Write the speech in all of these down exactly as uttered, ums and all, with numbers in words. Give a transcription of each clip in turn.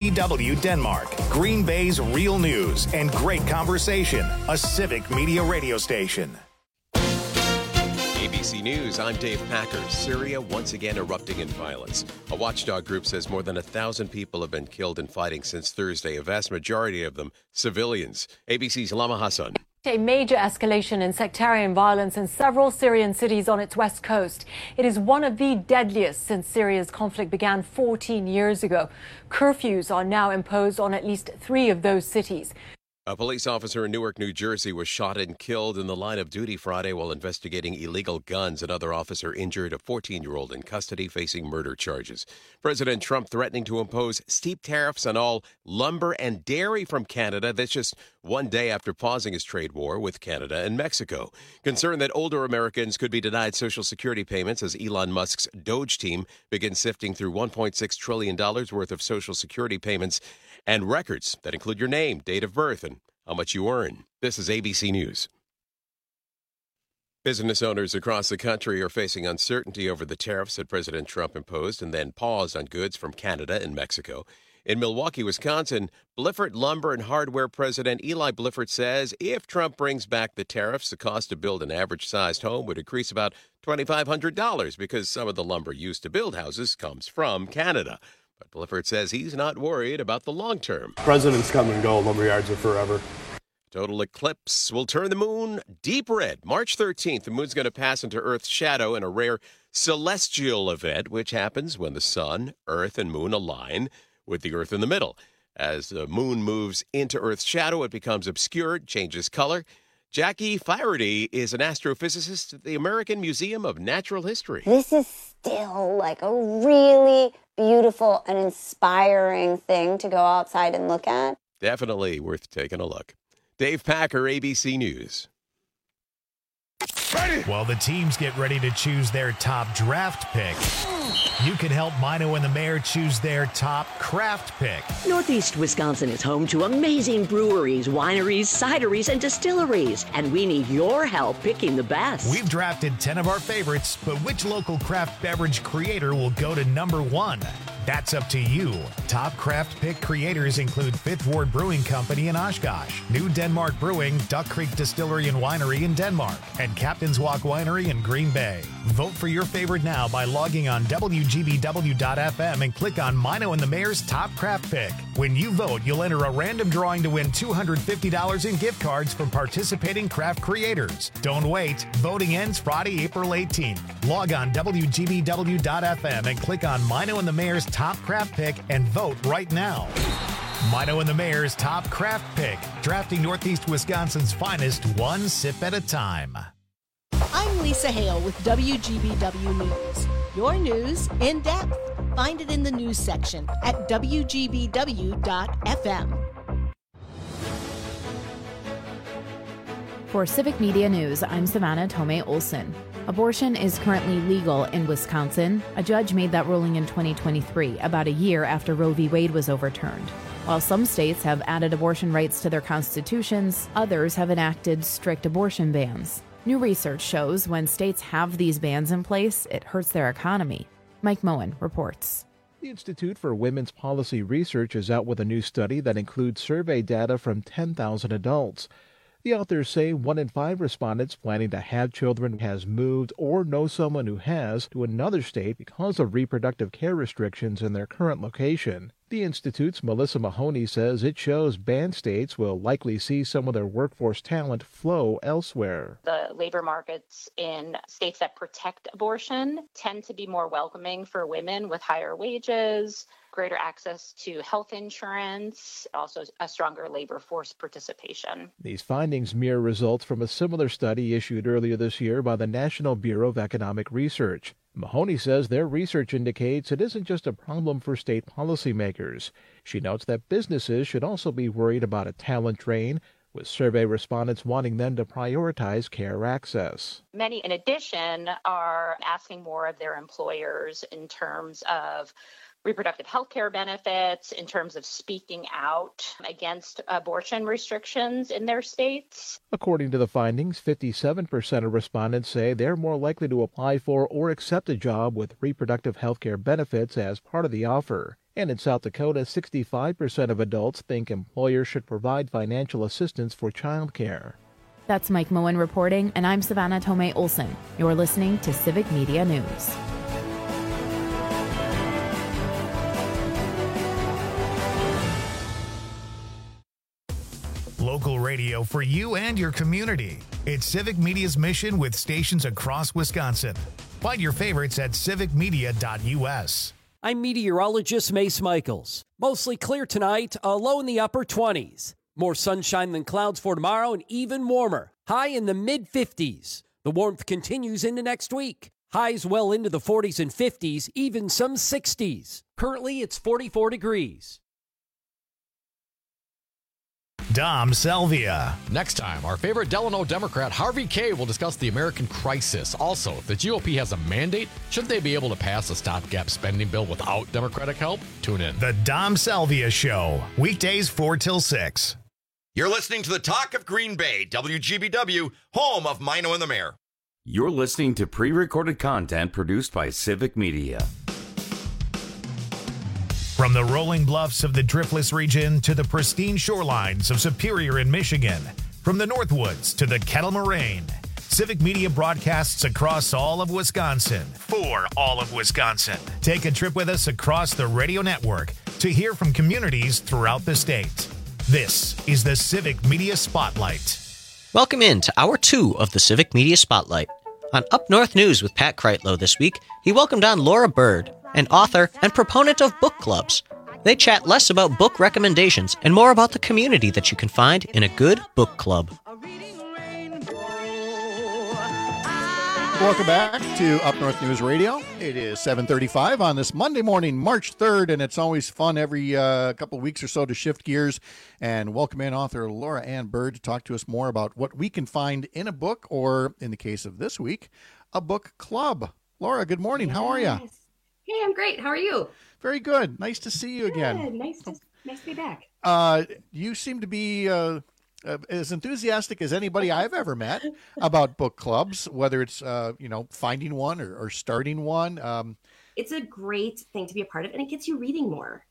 B W Denmark, Green Bay's real news and great conversation, a civic media radio station. A B C News, I'm Dave Packer. Syria once again erupting in violence. A watchdog group says more than a thousand people have been killed in fighting since Thursday, a vast majority of them civilians. A B C's Lama Hassan. A major escalation in sectarian violence in several Syrian cities on its west coast. It is one of the deadliest since Syria's conflict began fourteen years ago. Curfews are now imposed on at least three of those cities. A police officer in Newark, New Jersey was shot and killed in the line of duty Friday while investigating illegal guns. Another officer injured, a fourteen-year-old in custody facing murder charges. President Trump threatening to impose steep tariffs on all lumber and dairy from Canada. That's just one day after pausing his trade war with Canada and Mexico. Concerned that older Americans could be denied Social Security payments as Elon Musk's Doge team begins sifting through one point six trillion dollars worth of Social Security payments and records that include your name, date of birth, and how much you earn. This is A B C News. Business owners across the country are facing uncertainty over the tariffs that President Trump imposed and then paused on goods from Canada and Mexico. In Milwaukee, Wisconsin, Blifford Lumber and Hardware President Eli Blifford says if Trump brings back the tariffs, the cost to build an average-sized home would increase about two thousand five hundred dollars because some of the lumber used to build houses comes from Canada. But Blifford says he's not worried about the long term. Presidents come and go. Lumberyards are forever. Total eclipse will turn the moon deep red. March thirteenth, the moon's going to pass into Earth's shadow in a rare celestial event, which happens when the sun, Earth, and moon align with the Earth in the middle. As the moon moves into Earth's shadow, it becomes obscured, changes color. Jackie Flaherty is an astrophysicist at the American Museum of Natural History. This is still like a really beautiful and inspiring thing to go outside and look at. Definitely worth taking a look. Dave Packer, A B C News. Ready. While the teams get ready to choose their top draft pick, you can help Mino and the Mayor choose their top craft pick. Northeast Wisconsin is home to amazing breweries, wineries, cideries, and distilleries, and we need your help picking the best. We've drafted ten of our favorites, but which local craft beverage creator will go to number one? That's up to you. Top craft pick creators include Fifth Ward Brewing Company in Oshkosh, New Denmark Brewing, Duck Creek Distillery and Winery in Denmark, and Captain's Walk Winery in Green Bay. Vote for your favorite now by logging on W G B W dot F M and click on Mino and the Mayor's Top Craft Pick. When you vote, you'll enter a random drawing to win two hundred fifty dollars in gift cards from participating craft creators. Don't wait. Voting ends Friday, April eighteenth. Log on W G B W dot F M and click on Mino and the Mayor's Top Craft Pick and vote right now. Mino and the Mayor's Top Craft Pick, drafting Northeast Wisconsin's finest one sip at a time. I'm Lisa Hale with W G B W News. Your news in depth. Find it in the news section at W G B W dot F M. For Civic Media News, I'm Savannah Tomei Olson. Abortion is currently legal in Wisconsin. A judge made that ruling in twenty twenty-three, about a year after Roe v. Wade was overturned. While some states have added abortion rights to their constitutions, others have enacted strict abortion bans. New research shows when states have these bans in place, it hurts their economy. Mike Moen reports. The Institute for Women's Policy Research is out with a new study that includes survey data from ten thousand adults. The authors say one in five respondents planning to have children has moved or know someone who has to another state because of reproductive care restrictions in their current location. The Institute's Melissa Mahoney says it shows banned states will likely see some of their workforce talent flow elsewhere. The labor markets in states that protect abortion tend to be more welcoming for women with higher wages, greater access to health insurance, also a stronger labor force participation. These findings mirror results from a similar study issued earlier this year by the National Bureau of Economic Research. Mahoney says their research indicates it isn't just a problem for state policymakers. She notes that businesses should also be worried about a talent drain, with survey respondents wanting them to prioritize care access. Many, in addition, are asking more of their employers in terms of reproductive health care benefits, in terms of speaking out against abortion restrictions in their states. According to the findings, fifty-seven percent of respondents say they're more likely to apply for or accept a job with reproductive health care benefits as part of the offer. And in South Dakota, sixty-five percent of adults think employers should provide financial assistance for childcare. That's Mike Moen reporting, and I'm Savannah Tomei Olson. You're listening to Civic Media News. Local radio for you and your community. It's Civic Media's mission with stations across Wisconsin. Find your favorites at civic media dot u s. I'm meteorologist Mace Michaels. Mostly clear tonight, a low in the upper twenties. More sunshine than clouds for tomorrow and even warmer. High in the mid fifties. The warmth continues into next week. Highs well into the forties and fifties, even some sixties. Currently, it's forty-four degrees. Dom Salvia. Next time, our favorite Delano Democrat, Harvey Kaye, will discuss the American crisis. Also, if the G O P has a mandate, shouldn't they be able to pass a stopgap spending bill without Democratic help? Tune in. The Dom Salvia Show, weekdays four till six. You're listening to the Talk of Green Bay, W G B W, home of Mino and the Mayor. You're listening to pre-recorded content produced by Civic Media. From the rolling bluffs of the Driftless region to the pristine shorelines of Superior in Michigan, from the Northwoods to the Kettle Moraine, Civic Media broadcasts across all of Wisconsin for all of Wisconsin. Take a trip with us across the radio network to hear from communities throughout the state. This is the Civic Media Spotlight. Welcome in to Hour two of the Civic Media Spotlight. On Up North News with Pat Kreitlow this week, he welcomed on Laura Bird, an author and proponent of book clubs. They chat less about book recommendations and more about the community that you can find in a good book club. Welcome back to Up North News Radio. It is seven thirty-five on this Monday morning, March third, and it's always fun every uh, couple of weeks or so to shift gears and welcome in author Laura Ann Bird to talk to us more about what we can find in a book, or in the case of this week, a book club. Laura, good morning. Yes. How are you? Hey, I'm great. How are you? Very good. Nice to see you good. again. Nice to, nice to be back. Uh, you seem to be uh, uh, as enthusiastic as anybody I've ever met about book clubs, whether it's, uh, you know, finding one or, or starting one. Um, it's a great thing to be a part of, and it gets you reading more.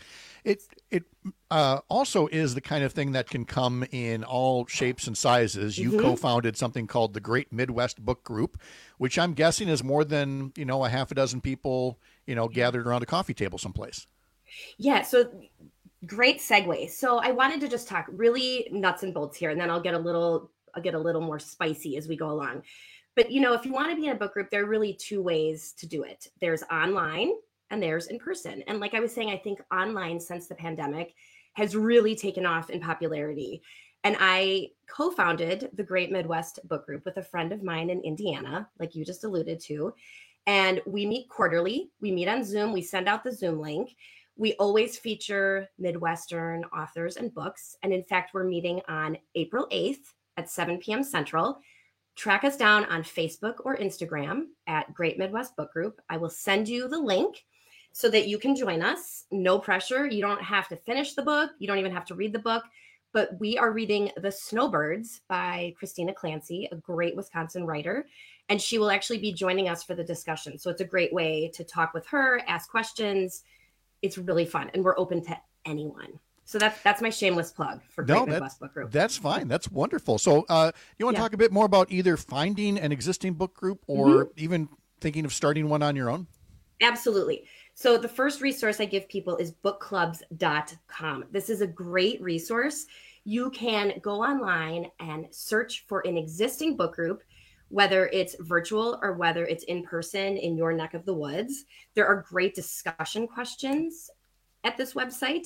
It it uh, also is the kind of thing that can come in all shapes and sizes. You mm-hmm. co-founded something called the Great Midwest Book Group, which I'm guessing is more than, you know, a half a dozen people, you know, gathered around a coffee table someplace. Yeah, so great segue. So I wanted to just talk really nuts and bolts here, and then I'll get a little I'll get a little more spicy as we go along. But, you know, if you want to be in a book group, there are really two ways to do it. There's online and there's in person. And like I was saying, I think online since the pandemic has really taken off in popularity. And I co-founded the Great Midwest Book Group with a friend of mine in Indiana, like you just alluded to. And we meet quarterly. We meet on Zoom. We send out the Zoom link. We always feature Midwestern authors and books. And in fact, we're meeting on April eighth at seven p.m. Central. Track us down on Facebook or Instagram at Great Midwest Book Group. I will send you the link so that you can join us. No pressure. You don't have to finish the book. You don't even have to read the book. But we are reading The Snowbirds by Christina Clancy, a great Wisconsin writer. And she will actually be joining us for the discussion. So it's a great way to talk with her, ask questions. It's really fun. And we're open to anyone. So that's that's my shameless plug for Great no, Midwest Book Group. That's fine. That's wonderful. So uh, you want to yeah. talk a bit more about either finding an existing book group or mm-hmm. even thinking of starting one on your own? Absolutely. So the first resource I give people is book clubs dot com. This is a great resource. You can go online and search for an existing book group, whether it's virtual or whether it's in person in your neck of the woods. There are great discussion questions at this website.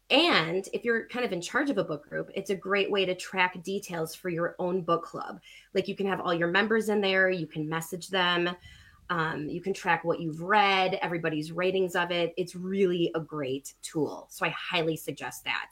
And if you're kind of in charge of a book group, it's a great way to track details for your own book club. Like you can have all your members in there, you can message them, um, you can track what you've read, everybody's ratings of it. It's really a great tool. So I highly suggest that.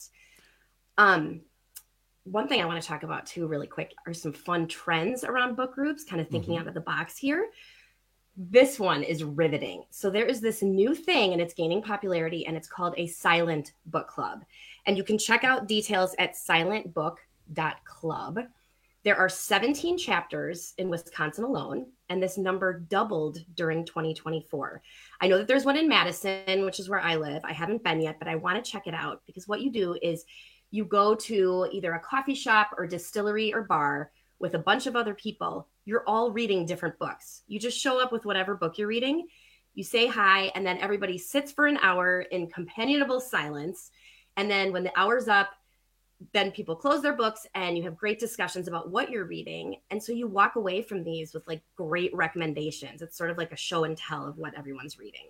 Um, one thing I want to talk about too, really quick, are some fun trends around book groups, kind of thinking mm-hmm. out of the box here. This one is riveting. So there is this new thing and it's gaining popularity and it's called a silent book club. And you can check out details at silent book dot club. There are seventeen chapters in Wisconsin alone, and this number doubled during twenty twenty-four. I know that there's one in Madison, which is where I live. I haven't been yet, but I want to check it out, because what you do is you go to either a coffee shop or distillery or bar with a bunch of other people. You're all reading different books. You just show up with whatever book you're reading. You say hi, and then everybody sits for an hour in companionable silence. And then when the hour's up, then people close their books and you have great discussions about what you're reading. And so you walk away from these with like great recommendations. It's sort of like a show and tell of what everyone's reading.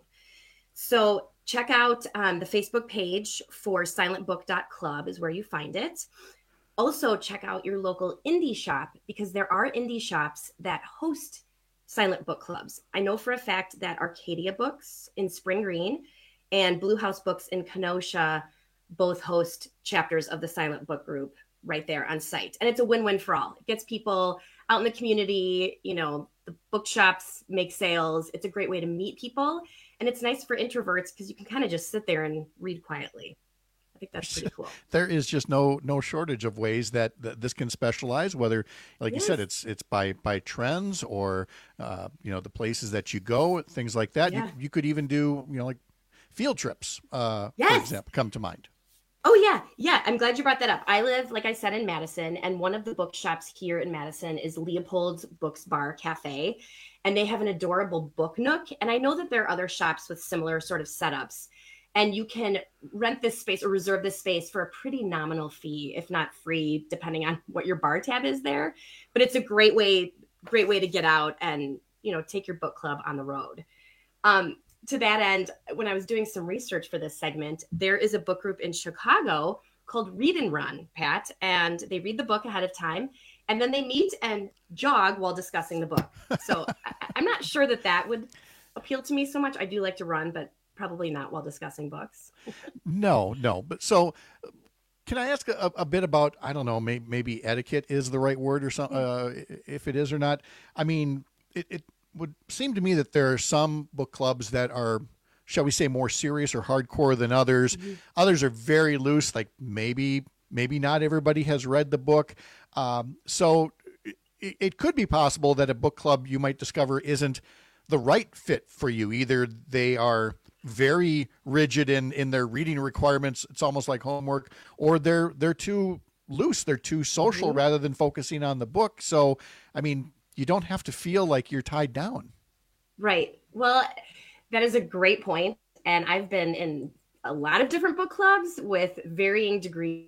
So check out um, the Facebook page for silent book dot club is where you find it. Also check out your local indie shop, because there are indie shops that host silent book clubs. I know for a fact that Arcadia Books in Spring Green and Blue House Books in Kenosha both host chapters of the silent book group right there on site. And it's a win-win for all. It gets people out in the community, you know, the bookshops make sales. It's a great way to meet people. And it's nice for introverts because you can kind of just sit there and read quietly. I think that's pretty cool. There is just no no shortage of ways that, that this can specialize, whether, like yes. you said, it's it's by by trends or, uh, you know, the places that you go, things like that. Yeah. You, you could even do, you know, like field trips, uh, yes. for example, come to mind. Oh, yeah. Yeah. I'm glad you brought that up. I live, like I said, in Madison, and one of the bookshops here in Madison is Leopold's Books Bar Cafe, and they have an adorable book nook. And I know that there are other shops with similar sort of setups, and you can rent this space or reserve this space for a pretty nominal fee, if not free, depending on what your bar tab is there. But it's a great way, great way to get out and, you know, take your book club on the road. Um, To that end, when I was doing some research for this segment, there is a book group in Chicago called Read and Run, Pat, and they read the book ahead of time, and then they meet and jog while discussing the book. So I, I'm not sure that that would appeal to me so much. I do like to run, but probably not while discussing books. No, no. But so can I ask a, a bit about, I don't know, maybe, maybe etiquette is the right word or something, uh, if it is or not. I mean, it, it would seem to me that there are some book clubs that are, shall we say, more serious or hardcore than others. Mm-hmm. Others are very loose, like maybe maybe not everybody has read the book. Um, so it, it could be possible that a book club you might discover isn't the right fit for you. Either they are very rigid in, in their reading requirements, it's almost like homework, or they're they're too loose, they're too social mm-hmm. rather than focusing on the book. So, I mean, you don't have to feel like you're tied down. Right. Well, that is a great point. And I've been in a lot of different book clubs with varying degrees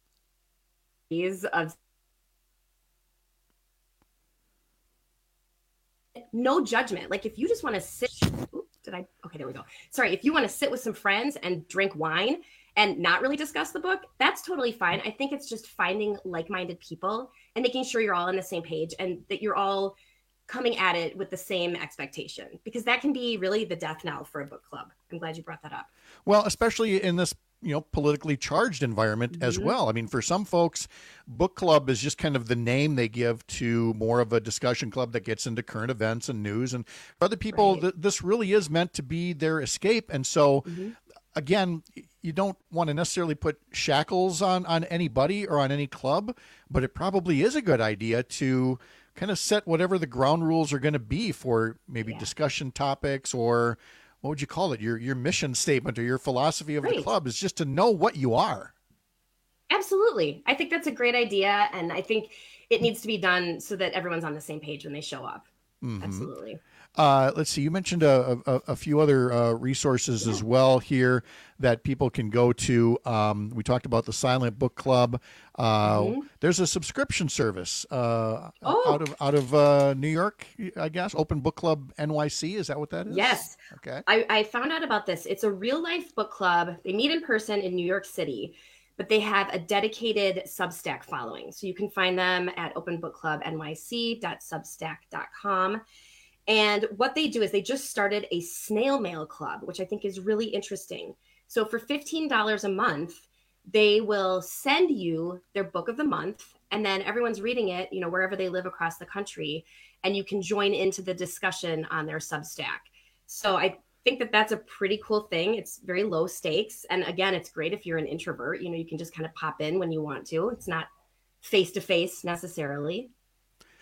of no judgment. Like if you just want to sit, oops, did I? Okay, there we go. Sorry. If you want to sit with some friends and drink wine and not really discuss the book, that's totally fine. I think it's just finding like-minded people and making sure you're all on the same page and that you're all coming at it with the same expectation, because that can be really the death knell for a book club. I'm glad you brought that up. Well, especially in this, you know, politically charged environment mm-hmm. as well. I mean, for some folks, book club is just kind of the name they give to more of a discussion club that gets into current events and news. And for other people, right. th- this really is meant to be their escape. And so, mm-hmm. again, you don't want to necessarily put shackles on, on anybody or on any club, but it probably is a good idea to kind of set whatever the ground rules are going to be for maybe yeah. discussion topics, or what would you call it? Your, your mission statement or your philosophy of right. the club is just to know what you are. Absolutely. I think that's a great idea. And I think it needs to be done so that everyone's on the same page when they show up. Mm-hmm. Absolutely. Uh, let's see. You mentioned a, a, a few other uh, resources yeah. as well here that people can go to. Um, we talked about the Silent Book Club. Uh, mm-hmm. There's a subscription service uh, oh. out of out of uh, New York, I guess. Open Book Club N Y C. Is that what that is? Yes. Okay. I, I found out about this. It's a real life book club. They meet in person in New York City, but they have a dedicated Substack following. So you can find them at open book club n y c dot substack dot com. And what they do is they just started a snail mail club, which I think is really interesting. So for fifteen dollars a month, they will send you their book of the month, and then everyone's reading it, you know, wherever they live across the country, and you can join into the discussion on their Substack. So I think that that's a pretty cool thing. It's very low stakes. And again, it's great if you're an introvert, you know, you can just kind of pop in when you want to. It's not face to face necessarily.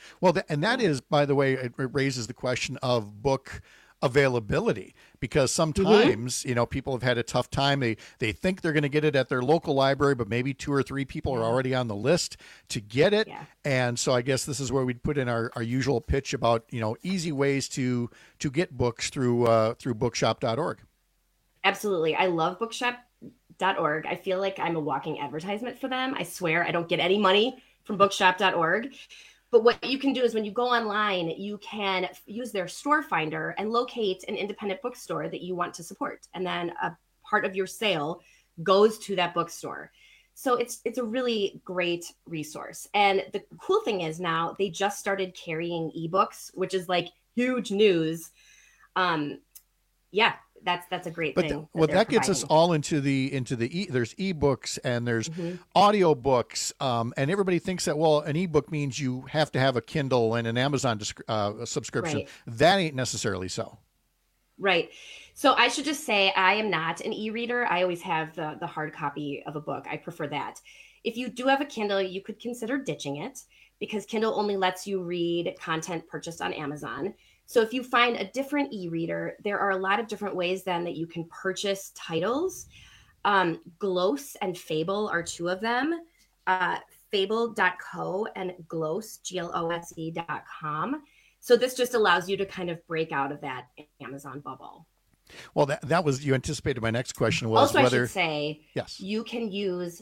Well, th- and that is, by the way, it, it raises the question of book availability, because sometimes, mm-hmm. you know, people have had a tough time. They they think they're going to get it at their local library, but maybe two or three people are already on the list to get it. Yeah. And so I guess this is where we'd put in our, our usual pitch about, you know, easy ways to to get books through uh, through bookshop dot org. Absolutely. I love bookshop dot org. I feel like I'm a walking advertisement for them. I swear I don't get any money from bookshop dot org. But what you can do is when you go online, you can use their store finder and locate an independent bookstore that you want to support. And then a part of your sale goes to that bookstore. So it's it's a really great resource. And the cool thing is now they just started carrying ebooks, which is like huge news. Um, yeah. That's that's a great but thing. The, that well, that gets providing. us all into the into the e, there's ebooks and there's Mhm. audio books, um, and everybody thinks that, well, an ebook means you have to have a Kindle and an Amazon disc- uh, subscription. Right. That ain't necessarily so. Right. So I should just say I am not an e-reader. I always have the the hard copy of a book. I prefer that. If you do have a Kindle, you could consider ditching it, because Kindle only lets you read content purchased on Amazon. So if you find a different e-reader, there are a lot of different ways then that you can purchase titles. Um, Glose and Fable are two of them. Uh, Fable dot co and Glose, G L O S E dot com. So this just allows you to kind of break out of that Amazon bubble. Well, that that was, you anticipated my next question was Also, whether I should say, yes, you can use,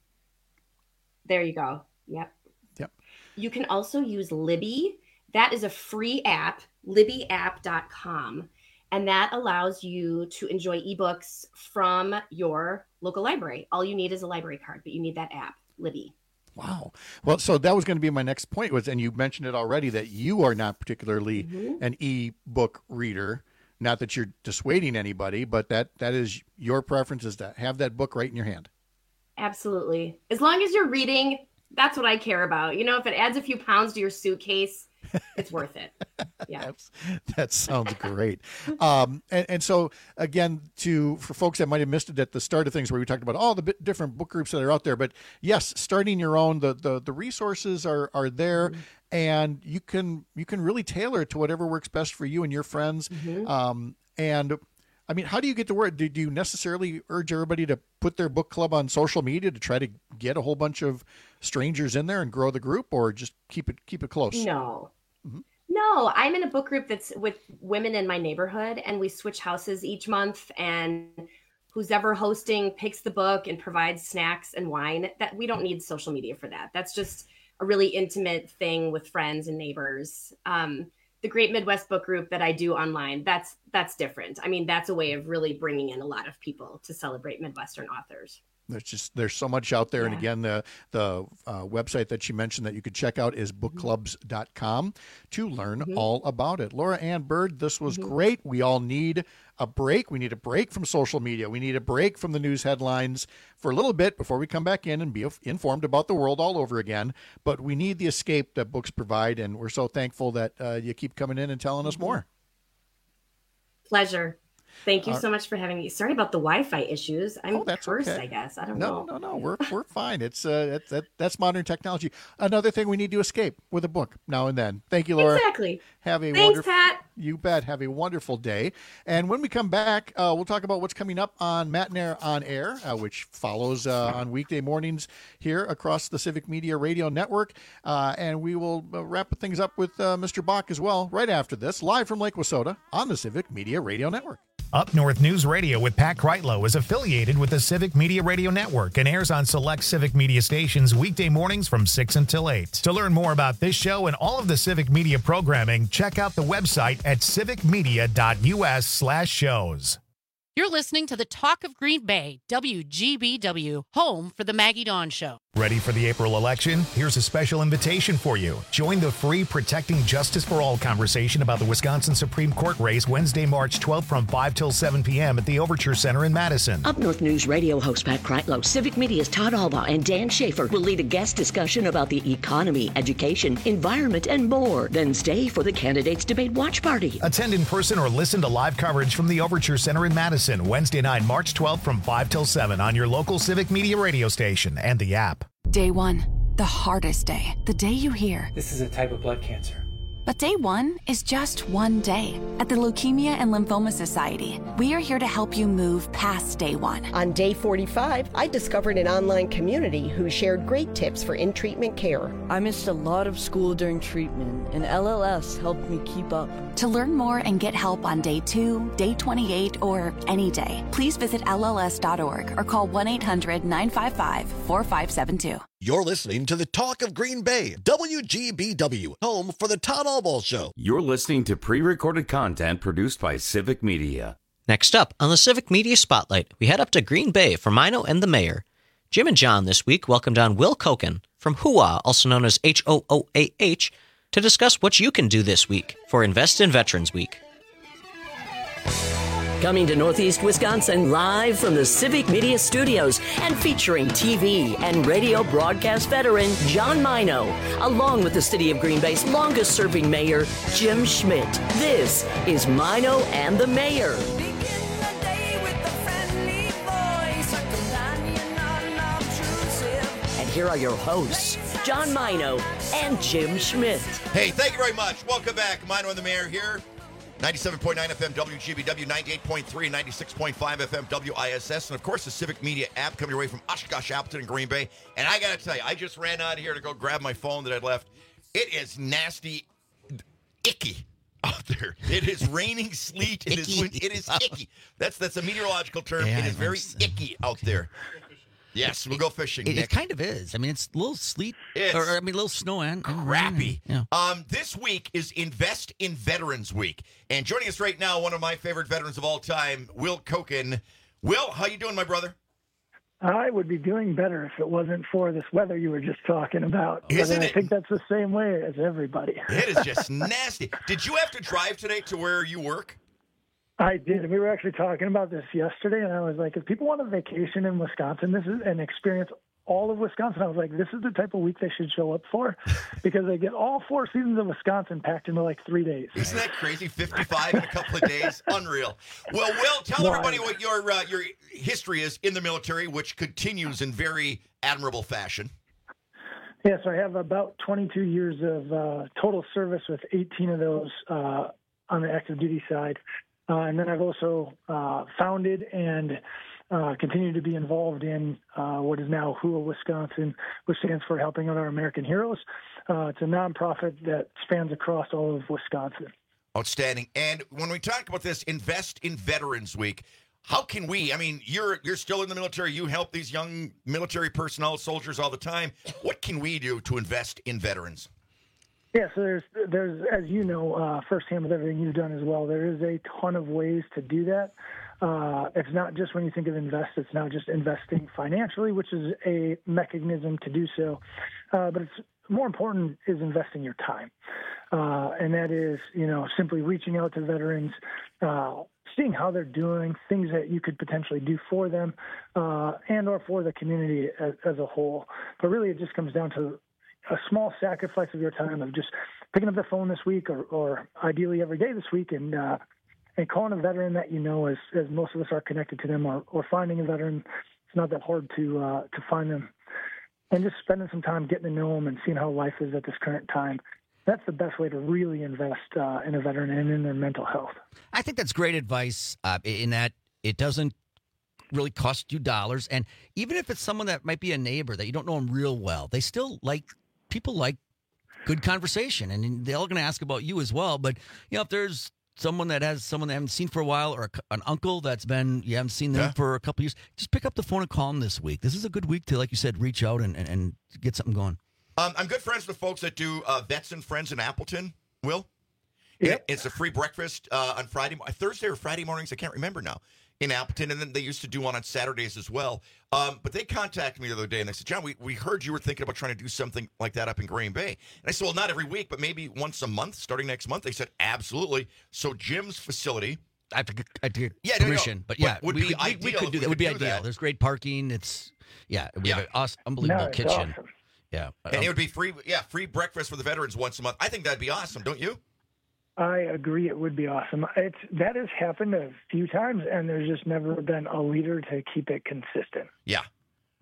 there you go. Yep. Yep. You can also use Libby. That is a free app, libby app dot com. And that allows you to enjoy ebooks from your local library. All you need is a library card, but you need that app, Libby. Wow. Well, so that was going to be my next point was, and you mentioned it already, that you are not particularly Mhm. an e-book reader. Not that you're dissuading anybody, but that that is your preference, is to have that book right in your hand. Absolutely. As long as you're reading, that's what I care about. You know, if it adds a few pounds to your suitcase, it's worth it. Yeah. That sounds great. Um, and, and so again, to for folks that might have missed it at the start of things where we talked about all the bit different book groups that are out there, but yes, starting your own, the the, the resources are are there, mm-hmm. and you can you can really tailor it to whatever works best for you and your friends. Mm-hmm. Um, and I mean, how do you get the word? Do, do you necessarily urge everybody to put their book club on social media to try to get a whole bunch of strangers in there and grow the group, or just keep it keep it close? No. Mm-hmm. No, I'm in a book group that's with women in my neighborhood, and we switch houses each month, and who's ever hosting picks the book and provides snacks and wine. That we don't need social media for that. That's just a really intimate thing with friends and neighbors. Um, the Great Midwest Book Group that I do online, that's that's different. I mean, that's a way of really bringing in a lot of people to celebrate Midwestern authors. There's just there's so much out there. Yeah. And again, the the uh, website that you mentioned that you could check out is book clubs dot com to learn Mm-hmm. all about it. Laura Ann Bird, this was Mhm. great. We all need a break. We need a break from social media. We need a break from the news headlines for a little bit before we come back in and be informed about the world all over again. But we need the escape that books provide, and we're so thankful that uh, you keep coming in and telling us more. Pleasure. Thank you Uh, so much for having me. Sorry about the Wi-Fi issues. I'm Oh, that's cursed, okay. I guess. I don't No, know. no, no. We're we're fine. It's uh, that, that that's modern technology. Another thing we need to escape with a book now and then. Thank you, Laura. Exactly. Have a Thanks, wonderful. Pat. You bet. Have a wonderful day. And when we come back, uh, we'll talk about what's coming up on Matinee on Air, uh, which follows uh, on weekday mornings here across the Civic Media Radio Network. Uh, and we will uh, wrap things up with uh, Mister Bach as well right after this, live from Lake Wausoda on the Civic Media Radio Network. Up North News Radio with Pat Kreitlow is affiliated with the Civic Media Radio Network and airs on select Civic Media stations weekday mornings from six until eight. To learn more about this show and all of the Civic Media programming, check out the website at civicmedia.us slash shows. You're listening to the Talk of Green Bay, W G B W, home for the Maggie Dawn Show. Ready for the April election? Here's a special invitation for you. Join the free Protecting Justice for All conversation about the Wisconsin Supreme Court race Wednesday, March twelfth from five till seven p.m. at the Overture Center in Madison. Up North News Radio host Pat Kreitlow, Civic Media's Todd Alba, and Dan Schaefer will lead a guest discussion about the economy, education, environment, and more. Then stay for the Candidates Debate Watch Party. Attend in person or listen to live coverage from the Overture Center in Madison Wednesday night, March twelfth from five till seven on your local Civic Media radio station and the app. Day one. The hardest day, the day you hear, "This is a type of blood cancer." But day one is just one day. At the Leukemia and Lymphoma Society, we are here to help you move past day one. On day forty-five, I discovered an online community who shared great tips for in-treatment care. I missed a lot of school during treatment, and L L S helped me keep up. To learn more and get help on day two, day twenty-eight, or any day, please visit L L S dot org or call one eight hundred nine five five four five seven two. You're listening to the Talk of Green Bay, W G B W, home for the Todd Albaugh Show. You're listening to pre-recorded content produced by Civic Media. Next up on the Civic Media Spotlight, we head up to Green Bay for Mino and the Mayor. Jim and John this week welcomed on Will Koken from H O A, also known as H O O A H, to discuss what you can do this week for Invest in Veterans Week. Coming to Northeast Wisconsin live from the Civic Media Studios and featuring T V and radio broadcast veteran John Mino, along with the City of Green Bay's longest-serving mayor, Jim Schmidt. This is Mino and the Mayor. And here are your hosts, John Mino and Jim Schmidt. Hey, thank you very much. Welcome back. Mino and the Mayor here. ninety-seven point nine F M W G B W, ninety-eight point three and ninety-six point five F M W I S S, and of course the Civic Media app coming your way from Oshkosh, Appleton, and Green Bay. And I got to tell you, I just ran out of here to go grab my phone that I'd left. It is nasty, icky out there. It is raining sleet. It is wind. It is icky. That's that's a meteorological term. Yeah, it is very icky out there. Yes, we'll go fishing. It, Nick. it kind of is. I mean, it's a little sleet, It's or I mean, a little snow and, and crappy. rain. Yeah. Um, this week is Invest in Veterans Week, and joining us right now, one of my favorite veterans of all time, Will Koken. Will, how you doing, my brother? I would be doing better if it wasn't for this weather you were just talking about. Isn't but I it? think that's the same way as everybody. It is just nasty. Did you have to drive today to where you work? I did. We were actually talking about this yesterday, and I was like, if people want a vacation in Wisconsin, this is an experience all of Wisconsin. I was like, this is the type of week they should show up for, because they get all four seasons of Wisconsin packed into like three days. Isn't that crazy? fifty-five in a couple of days. Unreal. Well, Will, tell Wow. everybody what your uh, your history is in the military, which continues in very admirable fashion. Yeah, so I have about twenty-two years of uh, total service, with eighteen of those uh, on the active duty side. Uh, and then I've also uh, founded and uh, continue to be involved in uh, what is now H O A Wisconsin, which stands for Helping Out Our American Heroes. Uh, it's a nonprofit that spans across all of Wisconsin. Outstanding. And when we talk about this, Invest in Veterans Week, how can we, I mean, you're you're still in the military. You help these young military personnel, soldiers all the time. What can we do to invest in veterans? Yeah, so there's, there's, as you know, uh, firsthand with everything you've done as well, there is a ton of ways to do that. Uh, it's not just when you think of invest, it's now just investing financially, which is a mechanism to do so. Uh, but it's more important is investing your time. Uh, and that is, you know, simply reaching out to veterans, uh, seeing how they're doing, things that you could potentially do for them, uh, and or for the community as, as a whole. But really it just comes down to a small sacrifice of your time of just picking up the phone this week, or, or ideally every day this week, and uh, and calling a veteran that you know, as, as most of us are connected to them, or, or finding a veteran. It's not that hard to uh, to find them, and just spending some time getting to know them and seeing how life is at this current time. That's the best way to really invest uh, in a veteran and in their mental health. I think that's great advice uh, in that it doesn't really cost you dollars. And even if it's someone that might be a neighbor that you don't know them real well, they still like, people like good conversation, and they're all going to ask about you as well. But, you know, if there's someone that has someone they haven't seen for a while, or a, an uncle that's been, you haven't seen them yeah. for a couple of years, just pick up the phone and call them this week. This is a good week to, like you said, reach out and, and, and get something going. Um, I'm good friends with folks that do uh, Vets and Friends in Appleton, Will. Yep. It, it's a free breakfast uh, on Friday, Thursday or Friday mornings, I can't remember now, in Appleton. And then they used to do one on Saturdays as well. Um, but they contacted me the other day, and they said, John, we, we heard you were thinking about trying to do something like that up in Green Bay. And I said, well, not every week, but maybe once a month, starting next month. They said, absolutely. So Jim's facility. I have to get, I have to get yeah, permission, no, but yeah, would we be could, ideal. We, we could do that. It would be do ideal. that. There's great parking. It's, yeah, we yeah. have an awesome, unbelievable No, it's kitchen. awesome. Yeah. And um, it would be free, yeah, free breakfast for the veterans once a month. I think that'd be awesome, don't you? I agree. It would be awesome. It's that has happened a few times, and there's just never been a leader to keep it consistent. Yeah.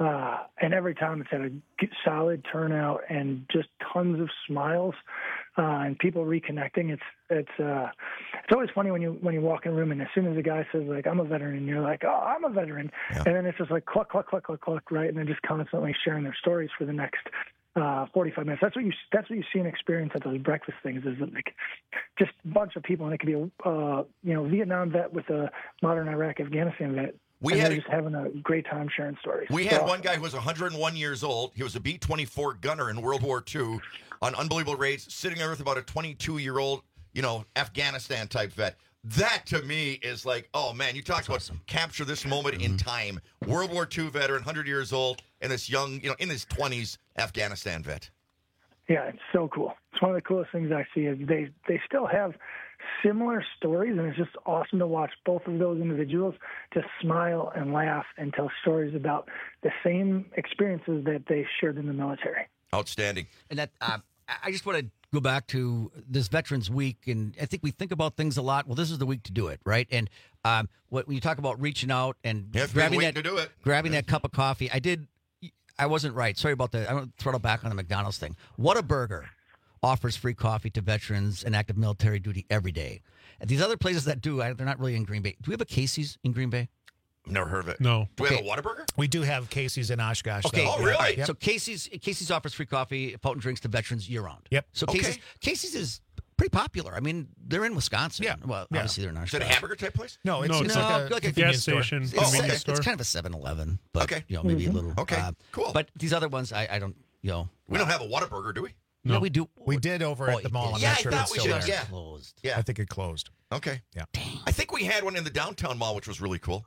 Uh, and every time it's had a g- solid turnout and just tons of smiles uh, and people reconnecting. It's it's uh, it's always funny when you when you walk in a room and as soon as a guy says like I'm a veteran and you're like, oh, I'm a veteran, yeah. and then it's just like cluck cluck cluck cluck cluck, right? And they're just constantly sharing their stories for the next uh, forty-five minutes. That's what you that's what you see and experience at those breakfast things. Is like just a bunch of people, and it could be a uh, you know Vietnam vet with a modern Iraq Afghanistan vet. We and had they're just having a great time sharing stories. We so, had one guy who was one hundred one years old. He was a B twenty-four gunner in World War Two on unbelievable raids, sitting there with about a twenty-two-year-old, you know, Afghanistan-type vet. That, to me, is like, oh, man, you talk about awesome. Capture this moment mm-hmm. in time. World War Two veteran, one hundred years old, and this young, you know, in his twenties, Afghanistan vet. Yeah, it's so cool. It's one of the coolest things I see is they, they still have similar stories, and it's just awesome to watch both of those individuals just smile and laugh and tell stories about the same experiences that they shared in the military. Outstanding. And that uh, I just want to go back to this Veterans Week, and I think we think about things a lot. Well, this is the week to do it, right? And um, what, when you talk about reaching out and yeah, grabbing that, to do it. grabbing yeah. that cup of coffee, I did. I wasn't right. Sorry about that. I want to throttle back on the McDonald's thing. Whataburger offers free coffee to veterans and active military duty every day. And these other places that do, they're not really in Green Bay. Do we have a Casey's in Green Bay? Never heard of it. No. Do we okay. have a Whataburger? We do have Casey's in Oshkosh. Okay. Though. Oh, really? Yep. So Casey's Casey's offers free coffee, potent drinks to veterans year round. Yep. So okay. Casey's Casey's is pretty popular. I mean, they're in Wisconsin. Yeah. Well, yeah. obviously they're in Oshkosh. Is it a hamburger type place? No, it's, no, it's no, like a, like a gas store. station. It's, Oh, okay. it's, it's kind of a seven eleven, but okay. you know, maybe mm-hmm. a little. Okay. Uh, cool. But these other ones, I, I don't. You know, we don't have a Whataburger, do we? No, No. we do. We did over Oh, at the mall. I'm yeah, not sure I if thought it's we still should. there. Yeah. Closed. Yeah. I think it closed. Okay. Yeah. I think we had one in the downtown mall, which was really cool.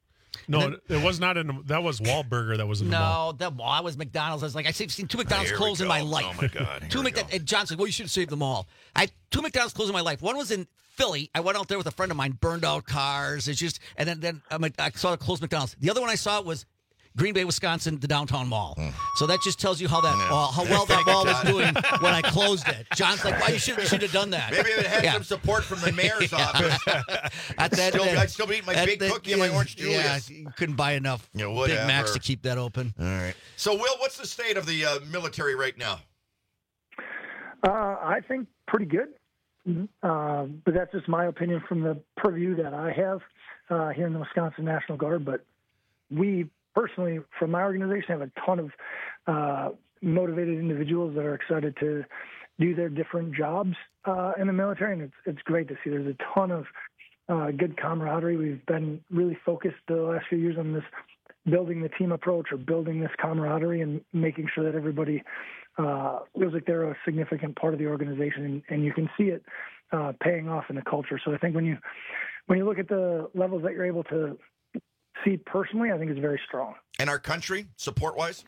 No, then, it was not in. The, that was Wahlburger. That was in the mall. No, that mall. I was McDonald's. I was like, I've seen two McDonald's Here we close in go. my life. Oh my God! two McDonald's. And John said, "Well, you should have saved them all." I had two McDonald's close in my life. One was in Philly. I went out there with a friend of mine, burned out cars. It's just, and then then um, I saw a closed McDonald's. The other one I saw was Green Bay, Wisconsin, the downtown mall. Mm. So that just tells you how that Yeah. uh, how well that mall was John. doing when I closed it. John's like, "Why you should should have done that?" Maybe it had Yeah. some support from the mayor's office. At that, Still- that- I'd still be eating my at big that- cookie and my orange Yeah, Julius. you couldn't buy enough Yeah, Big whatever. Macs to keep that open. All right. So, Will, what's the state of the uh, military right now? Uh, I think pretty good, uh, but that's just my opinion from the purview that I have uh, here in the Wisconsin National Guard. But we personally, from my organization, have a ton of uh, motivated individuals that are excited to do their different jobs uh, in the military, and it's it's great to see. There's a ton of uh, good camaraderie. We've been really focused the last few years on this building the team approach or building this camaraderie and making sure that everybody uh, feels like they're a significant part of the organization, and, and you can see it uh, paying off in the culture. So I think when you when you look at the levels that you're able to see personally, I think it's very strong. And our country, support-wise?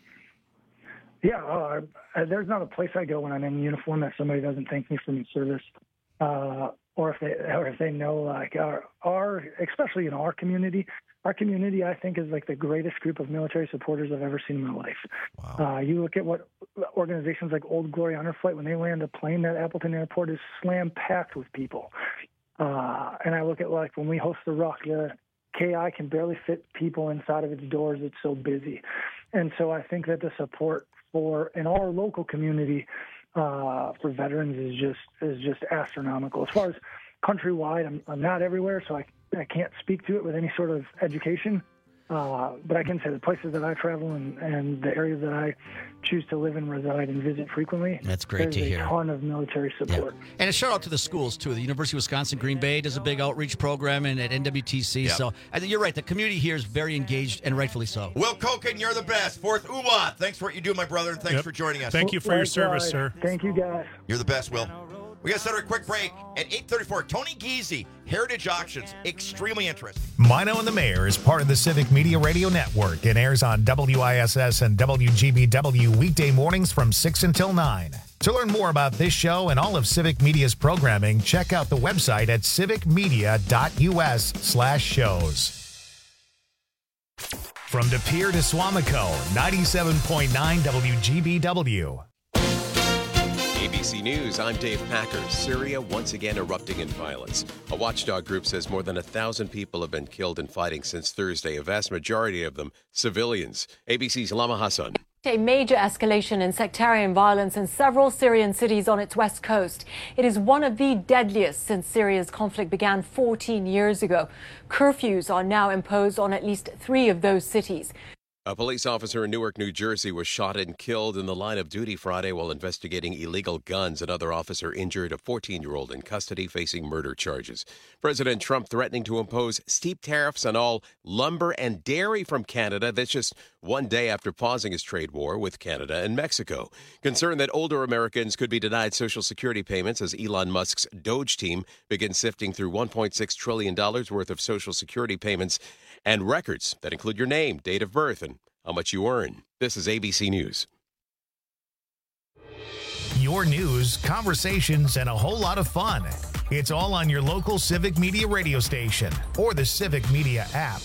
Yeah, uh, there's not a place I go when I'm in uniform that somebody doesn't thank me for my service, uh, or if they or if they know like our our especially in our community. Our community, I think, is like the greatest group of military supporters I've ever seen in my life. Wow. Uh, you look at what organizations like Old Glory Honor Flight, when they land a plane at Appleton Airport, is slam-packed with people. Uh, and I look at like when we host the Ruck, the K I can barely fit people inside of its doors. It's so busy. And so I think that the support for in our local community uh, for veterans is just is just astronomical. As far as countrywide, I'm, I'm not everywhere, so I I can't speak to it with any sort of education, uh, but I can say the places that I travel and, and the areas that I choose to live and reside and visit frequently. That's great there's to a hear. ton of military support. Yeah. And a shout out to the schools, too. The University of Wisconsin Green Bay does a big outreach program and at N W T C. Yep. So I think you're right. The community here is very engaged, and rightfully so. Will Koken, you're the best. Fourth U W A. Thanks for what you do, my brother, and thanks Yep. for joining us. Thank you for your service, sir. Thank you, guys. You're the best, Will. We got to set a quick break at eight thirty-four. Tony Giese, Heritage Auctions, extremely interesting. Mino and the Mayor is part of the Civic Media Radio Network and airs on W I S S and W G B W weekday mornings from six until nine. To learn more about this show and all of Civic Media's programming, check out the website at civicmedia.us slash shows. From De Pere to Swamico, ninety-seven point nine W G B W. A B C News, I'm Dave Packer. Syria once again erupting in violence. A watchdog group says more than a thousand people have been killed in fighting since Thursday, a vast majority of them civilians. A B C's Lama Hassan. A major escalation in sectarian violence in several Syrian cities on its west coast. It is one of the deadliest since Syria's conflict began fourteen years ago. Curfews are now imposed on at least three of those cities. A police officer in Newark, New Jersey was shot and killed in the line of duty Friday while investigating illegal guns. Another officer injured, a fourteen-year-old in custody facing murder charges. President Trump threatening to impose steep tariffs on all lumber and dairy from Canada. That's just one day after pausing his trade war with Canada and Mexico. Concerned that older Americans could be denied Social Security payments as Elon Musk's Doge team begins sifting through one point six trillion dollars worth of Social Security payments and records that include your name, date of birth, and how much you earn. This is A B C News. Your news, conversations, and a whole lot of fun. It's all on your local Civic Media radio station or the Civic Media app.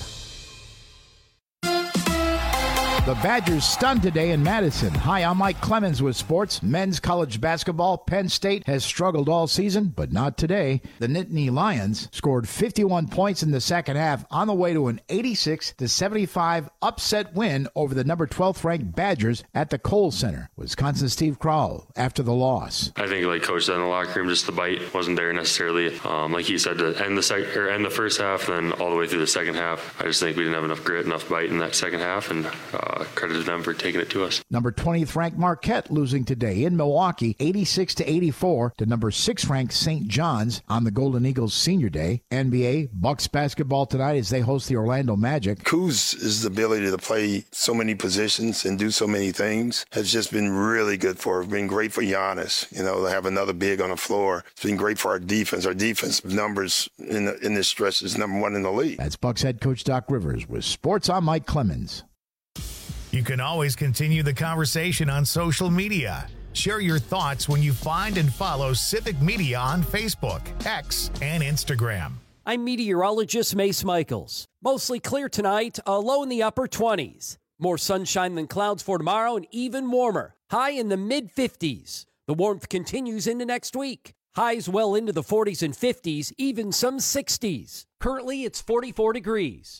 The Badgers stunned today in Madison. Hi, I'm Mike Clemens with sports. Men's college basketball. Penn State has struggled all season, but not today. The Nittany Lions scored fifty-one points in the second half on the way to an eighty-six to seventy-five upset win over the number twelfth ranked Badgers at the Kohl Center. Wisconsin Steve Crowell after the loss. I think, like Coach said in the locker room, just the bite wasn't there necessarily. Um, like he said, to end the sec- or end the first half, then all the way through the second half. I just think we didn't have enough grit, enough bite in that second half, and uh, credit to them for taking it to us. Number twentieth ranked Marquette losing today in Milwaukee, eighty-six to eighty-four to number six ranked Saint John's on the Golden Eagles senior day. N B A Bucks basketball tonight as they host the Orlando Magic. Kuz's ability to play so many positions and do so many things has just been really good for her. Been great for Giannis. You know, to have another big on the floor. It's been great for our defense. Our defense numbers in the, in this stretch is number one in the league. That's Bucks head coach Doc Rivers with sports. I'm Mike Clemens. You can always continue the conversation on social media. Share your thoughts when you find and follow Civic Media on Facebook, X, and Instagram. I'm meteorologist Mace Michaels. Mostly clear tonight, a low in the upper twenties. More sunshine than clouds for tomorrow and even warmer. High in the mid fifties. The warmth continues into next week. Highs well into the forties and fifties, even some sixties. Currently, it's forty-four degrees.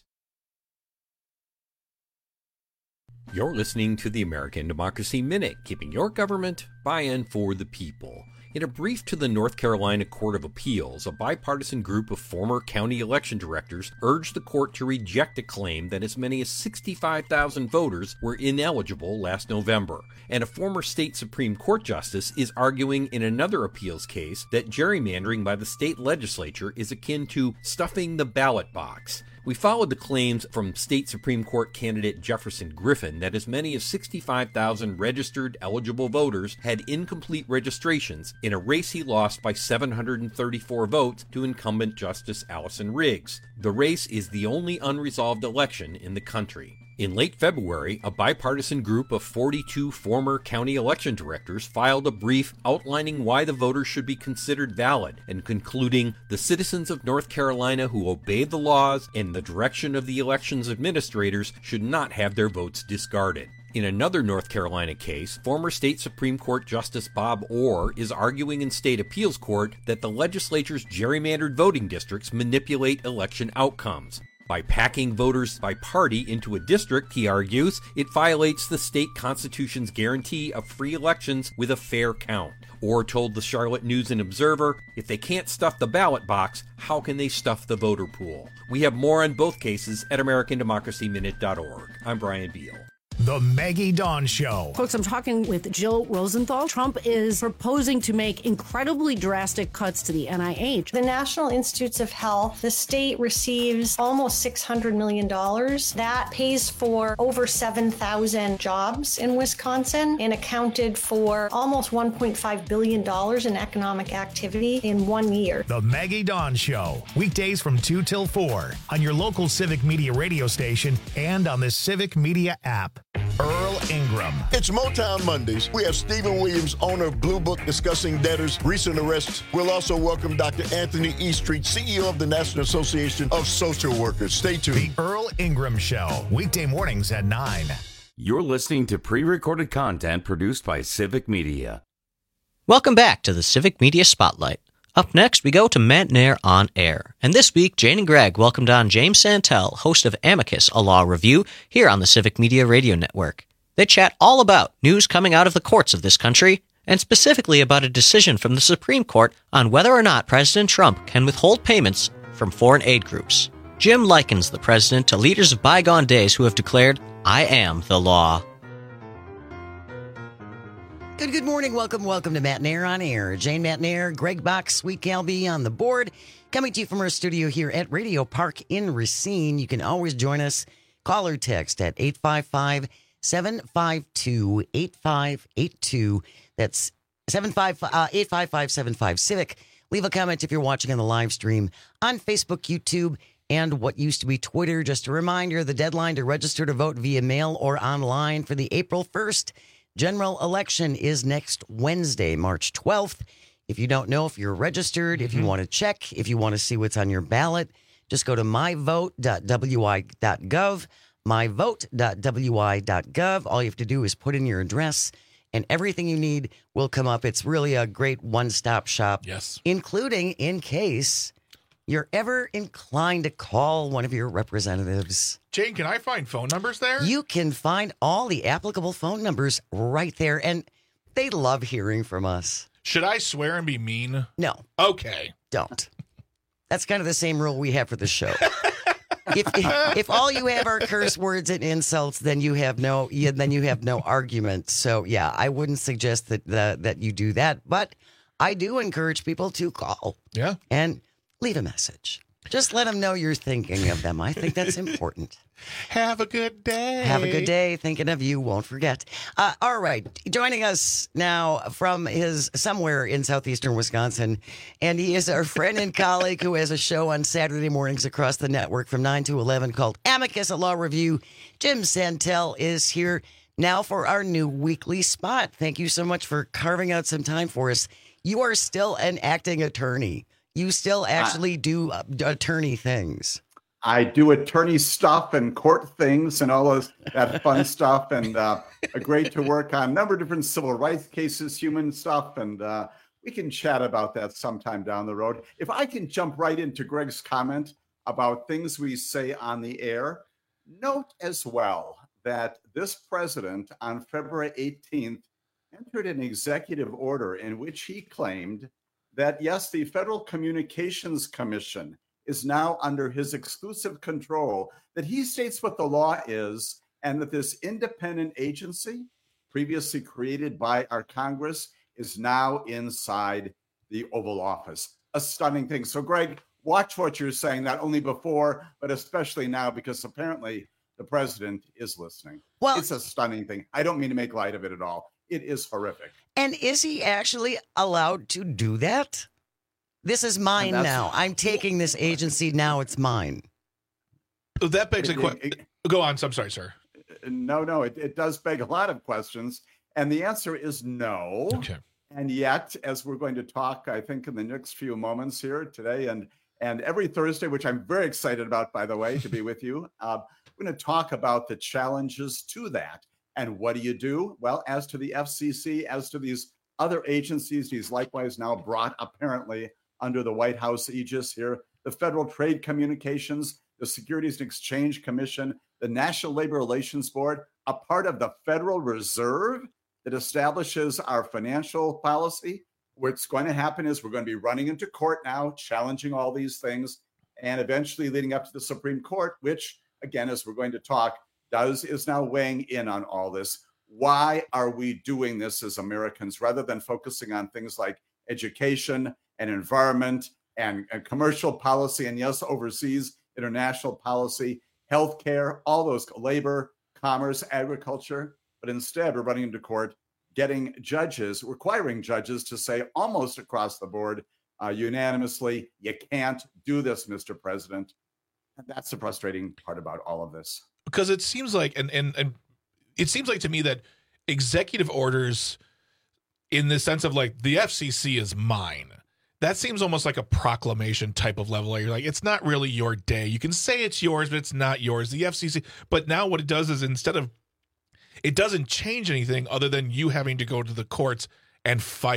You're listening to the American Democracy Minute, keeping your government by and for the people. In a brief to the North Carolina Court of Appeals, a bipartisan group of former county election directors urged the court to reject a claim that as many as sixty-five thousand voters were ineligible last November. And a former state Supreme Court justice is arguing in another appeals case that gerrymandering by the state legislature is akin to stuffing the ballot box. We followed the claims from state Supreme Court candidate Jefferson Griffin that as many as sixty-five thousand registered eligible voters had incomplete registrations in a race he lost by seven hundred thirty-four votes to incumbent Justice Allison Riggs. The race is the only unresolved election in the country. In late February, a bipartisan group of forty-two former county election directors filed a brief outlining why the voters should be considered valid and concluding the citizens of North Carolina who obey the laws and the direction of the elections administrators should not have their votes discarded. In another North Carolina case, former state Supreme Court Justice Bob Orr is arguing in state appeals court that the legislature's gerrymandered voting districts manipulate election outcomes. By packing voters by party into a district, he argues, it violates the state constitution's guarantee of free elections with a fair count. Orr told the Charlotte News and Observer, if they can't stuff the ballot box, how can they stuff the voter pool? We have more on both cases at American Democracy Minute dot org. I'm Brian Beal. The Maggie Dawn Show. Folks, I'm talking with Jill Rosenthal. Trump is proposing to make incredibly drastic cuts to the N I H. The National Institutes of Health, the state receives almost six hundred million dollars. That pays for over seven thousand jobs in Wisconsin and accounted for almost one point five billion dollars in economic activity in one year. The Maggie Dawn Show. Weekdays from two till four on your local Civic Media radio station and on the Civic Media app. Earl Ingram. It's Motown Mondays. We have Stephen Williams, owner of Blue Book, discussing debtors' recent arrests. We'll also welcome Doctor Anthony Eastreet, C E O of the National Association of Social Workers. Stay tuned. The Earl Ingram Show. Weekday mornings at nine. You're listening to pre-recorded content produced by Civic Media. Welcome back to the Civic Media Spotlight. Up next, we go to Matt Nair on Air. And this week, Jane and Greg welcomed on James Santel, host of Amicus, a law review, here on the Civic Media Radio Network. They chat all about news coming out of the courts of this country, and specifically about a decision from the Supreme Court on whether or not President Trump can withhold payments from foreign aid groups. Jim likens the president to leaders of bygone days who have declared, "I am the law." Good, good morning. Welcome, welcome to Matt Nair on Air. Jane Matt Nair, Greg Box, Sweet Calby on the board. Coming to you from our studio here at Radio Park in Racine. You can always join us. Call or text at eight five five, seven five two, eight five eight two. That's eight five five, seven five Civic. Leave a comment if you're watching on the live stream on Facebook, YouTube, and what used to be Twitter. Just a reminder, the deadline to register to vote via mail or online for the April first general election is next Wednesday, March twelfth. If you don't know if you're registered, if you want to check, if you want to see what's on your ballot, just go to my vote dot w i dot gov, my vote dot w i dot gov. All you have to do is put in your address, and everything you need will come up. It's really a great one-stop shop. Yes. Including in case you're ever inclined to call one of your representatives. Jane, can I find phone numbers there? You can find all the applicable phone numbers right there, and they love hearing from us. Should I swear and be mean? No. Okay. Don't. That's kind of the same rule we have for the show. If, if if all you have are curse words and insults, then you have no yeah, then you have no argument. So yeah, I wouldn't suggest that the, that you do that, but I do encourage people to call. Yeah. And leave a message. Just let them know you're thinking of them. I think that's important. Have a good day. Have a good day. Thinking of you. Won't forget. Uh, all right. Joining us now from his somewhere in southeastern Wisconsin. And he is our friend and colleague who has a show on Saturday mornings across the network from nine to eleven called Amicus, a law review. Jim Santel is here now for our new weekly spot. Thank you so much for carving out some time for us. You are still an acting attorney. You still actually do uh, attorney things. I do attorney stuff and court things and all those that fun stuff, and uh, great to work on a number of different civil rights cases, human stuff, and uh, we can chat about that sometime down the road. If I can jump right into Greg's comment about things we say on the air, note as well that this president on February eighteenth entered an executive order in which he claimed that, yes, the Federal Communications Commission is now under his exclusive control, that he states what the law is, and that this independent agency, previously created by our Congress, is now inside the Oval Office. A stunning thing. So, Greg, watch what you're saying, not only before, but especially now, because apparently the president is listening. Well, it's a stunning thing. I don't mean to make light of it at all. It is horrific. And is he actually allowed to do that? This is mine now. I'm taking this agency now. It's mine. That begs a question. Go on. I'm sorry, sir. No, no. It, it does beg a lot of questions. And the answer is no. Okay. And yet, as we're going to talk, I think, in the next few moments here today and, and every Thursday, which I'm very excited about, by the way, to be with you, uh, we're going to talk about the challenges to that. And what do you do? Well, as to the F C C, as to these other agencies, he's likewise now brought apparently under the White House aegis here, the Federal Trade Communications, the Securities and Exchange Commission, the National Labor Relations Board, a part of the Federal Reserve that establishes our financial policy. What's going to happen is we're going to be running into court now, challenging all these things, and eventually leading up to the Supreme Court, which, again, as we're going to talk, does is now weighing in on all this. Why are we doing this as Americans rather than focusing on things like education and environment and, and commercial policy, and yes, overseas international policy, healthcare, all those, labor, commerce, agriculture? But instead, we're running into court, getting judges, requiring judges to say almost across the board, uh, unanimously, you can't do this, Mister President. And that's the frustrating part about all of this. Because it seems like, and, and and it seems like to me that executive orders, in the sense of like the F C C is mine, that seems almost like a proclamation type of level. Where you're like, it's not really your day. You can say it's yours, but it's not yours. The F C C. But now what it does is instead of, it doesn't change anything other than you having to go to the courts and fight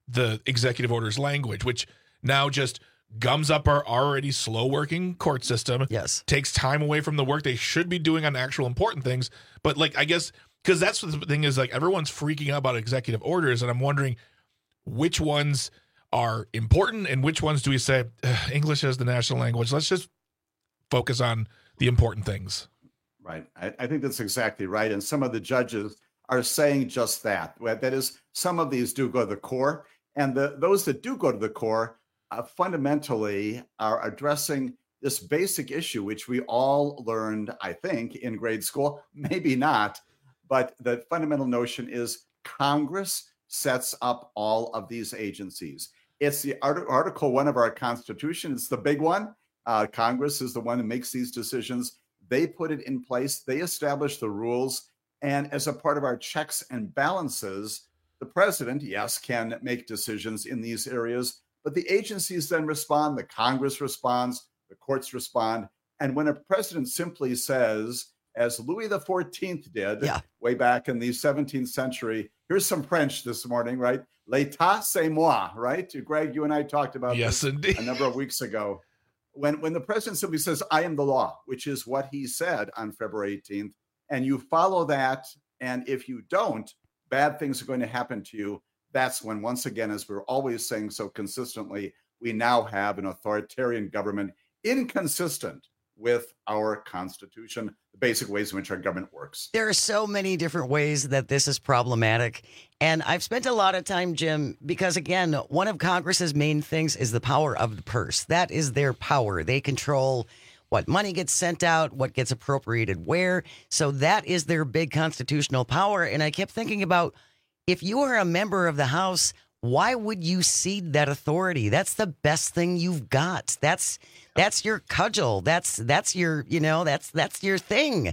the executive order's language, which now just gums up our already slow working court system. Yes. Takes time away from the work they should be doing on actual important things. But like, I guess, because that's what the thing is, like, everyone's freaking out about executive orders. And I'm wondering which ones are important and which ones do we say English as the national language? Let's just focus on the important things. Right. I, I think that's exactly right. And some of the judges are saying just that. That is, some of these do go to the core. And the those that do go to the core uh, fundamentally are addressing this basic issue, which we all learned, I think, in grade school. Maybe not. But the fundamental notion is Congress sets up all of these agencies. It's the art- Article One of our Constitution. It's the big one. Uh, Congress is the one who makes these decisions. They put it in place. They establish the rules. And as a part of our checks and balances, the president, yes, can make decisions in these areas, but the agencies then respond. The Congress responds. The courts respond. And when a president simply says, as Louis the fourteenth did yeah. way back in the seventeenth century, here's some French this morning, right? L'état, c'est moi, right? Greg, you and I talked about yes, this indeed. a number of weeks ago. When, when the president simply says, I am the law, which is what he said on February eighteenth, and you follow that, and if you don't, bad things are going to happen to you. That's when, once again, as we're always saying so consistently, we now have an authoritarian government inconsistent with our Constitution, the basic ways in which our government works. There are so many different ways that this is problematic. And I've spent a lot of time, Jim, because, again, one of Congress's main things is the power of the purse. That is their power. They control what money gets sent out, what gets appropriated where. So that is their big constitutional power. And I kept thinking about, if you are a member of the House, why would you cede that authority? That's the best thing you've got. That's that's your cudgel. That's that's your, you know, that's that's your thing.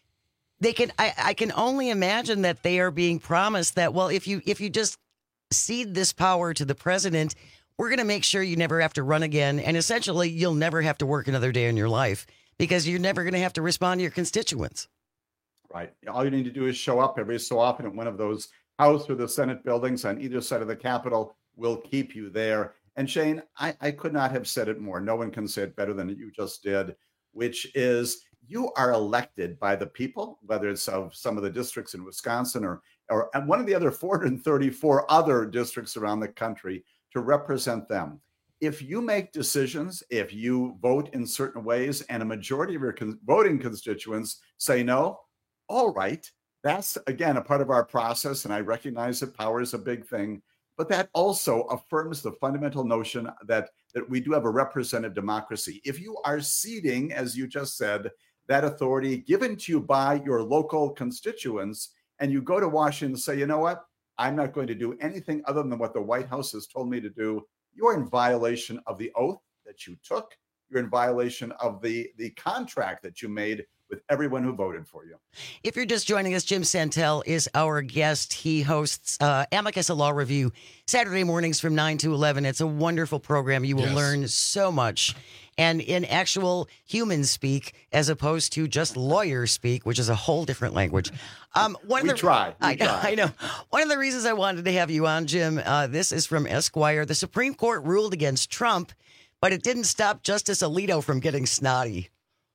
They can I, I can only imagine that they are being promised that, well, if you if you just cede this power to the president, we're going to make sure you never have to run again. And essentially, you'll never have to work another day in your life because you're never going to have to respond to your constituents. Right. All you need to do is show up every so often at one of those House or the Senate buildings on either side of the Capitol. Will keep you there. And Shane, I, I could not have said it more. No one can say it better than you just did, which is you are elected by the people, whether it's of some of the districts in Wisconsin or, or one of the other four hundred thirty-four other districts around the country, to represent them. If you make decisions, if you vote in certain ways and a majority of your con- voting constituents say no, all right, that's, again, a part of our process, and I recognize that power is a big thing, but that also affirms the fundamental notion that, that we do have a representative democracy. If you are ceding, as you just said, that authority given to you by your local constituents, and you go to Washington and say, you know what, I'm not going to do anything other than what the White House has told me to do, you're in violation of the oath that you took. You're in violation of the, the contract that you made with everyone who voted for you. If you're just joining us, Jim Santel is our guest. He hosts uh, Amicus, a Law Review, Saturday mornings from nine to eleven. It's a wonderful program. You will yes. learn so much. And in actual human speak, as opposed to just lawyer speak, which is a whole different language. Um, one we of the, try. We I, try. I know. One of the reasons I wanted to have you on, Jim, uh, this is from Esquire. The Supreme Court ruled against Trump, but it didn't stop Justice Alito from getting snotty.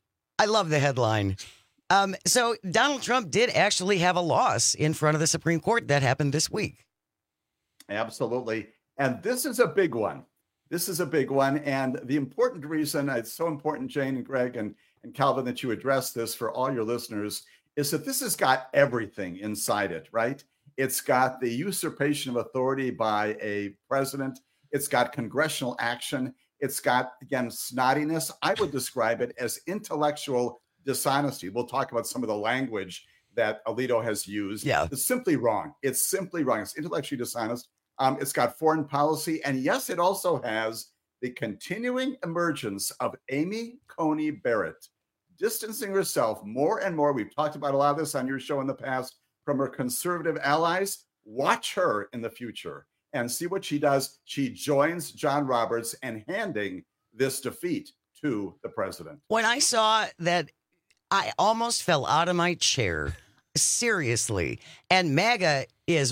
I love the headline. Um, so Donald Trump did actually have a loss in front of the Supreme Court. That happened this week. Absolutely. And this is a big one. This is a big one. And the important reason, it's so important, Jane and Greg and, and Calvin, that you address this for all your listeners, is that this has got everything inside it, right? It's got the usurpation of authority by a president. It's got congressional action. It's got, again, snottiness. I would describe it as intellectual dishonesty. We'll talk about some of the language that Alito has used. Yeah. It's simply wrong. It's simply wrong. It's intellectually dishonest. Um, it's got foreign policy. And yes, it also has the continuing emergence of Amy Coney Barrett, distancing herself more and more. We've talked about a lot of this on your show in the past from her conservative allies. Watch her in the future and see what she does. She joins John Roberts in handing this defeat to the president. When I saw that, I almost fell out of my chair. Seriously. And MAGA is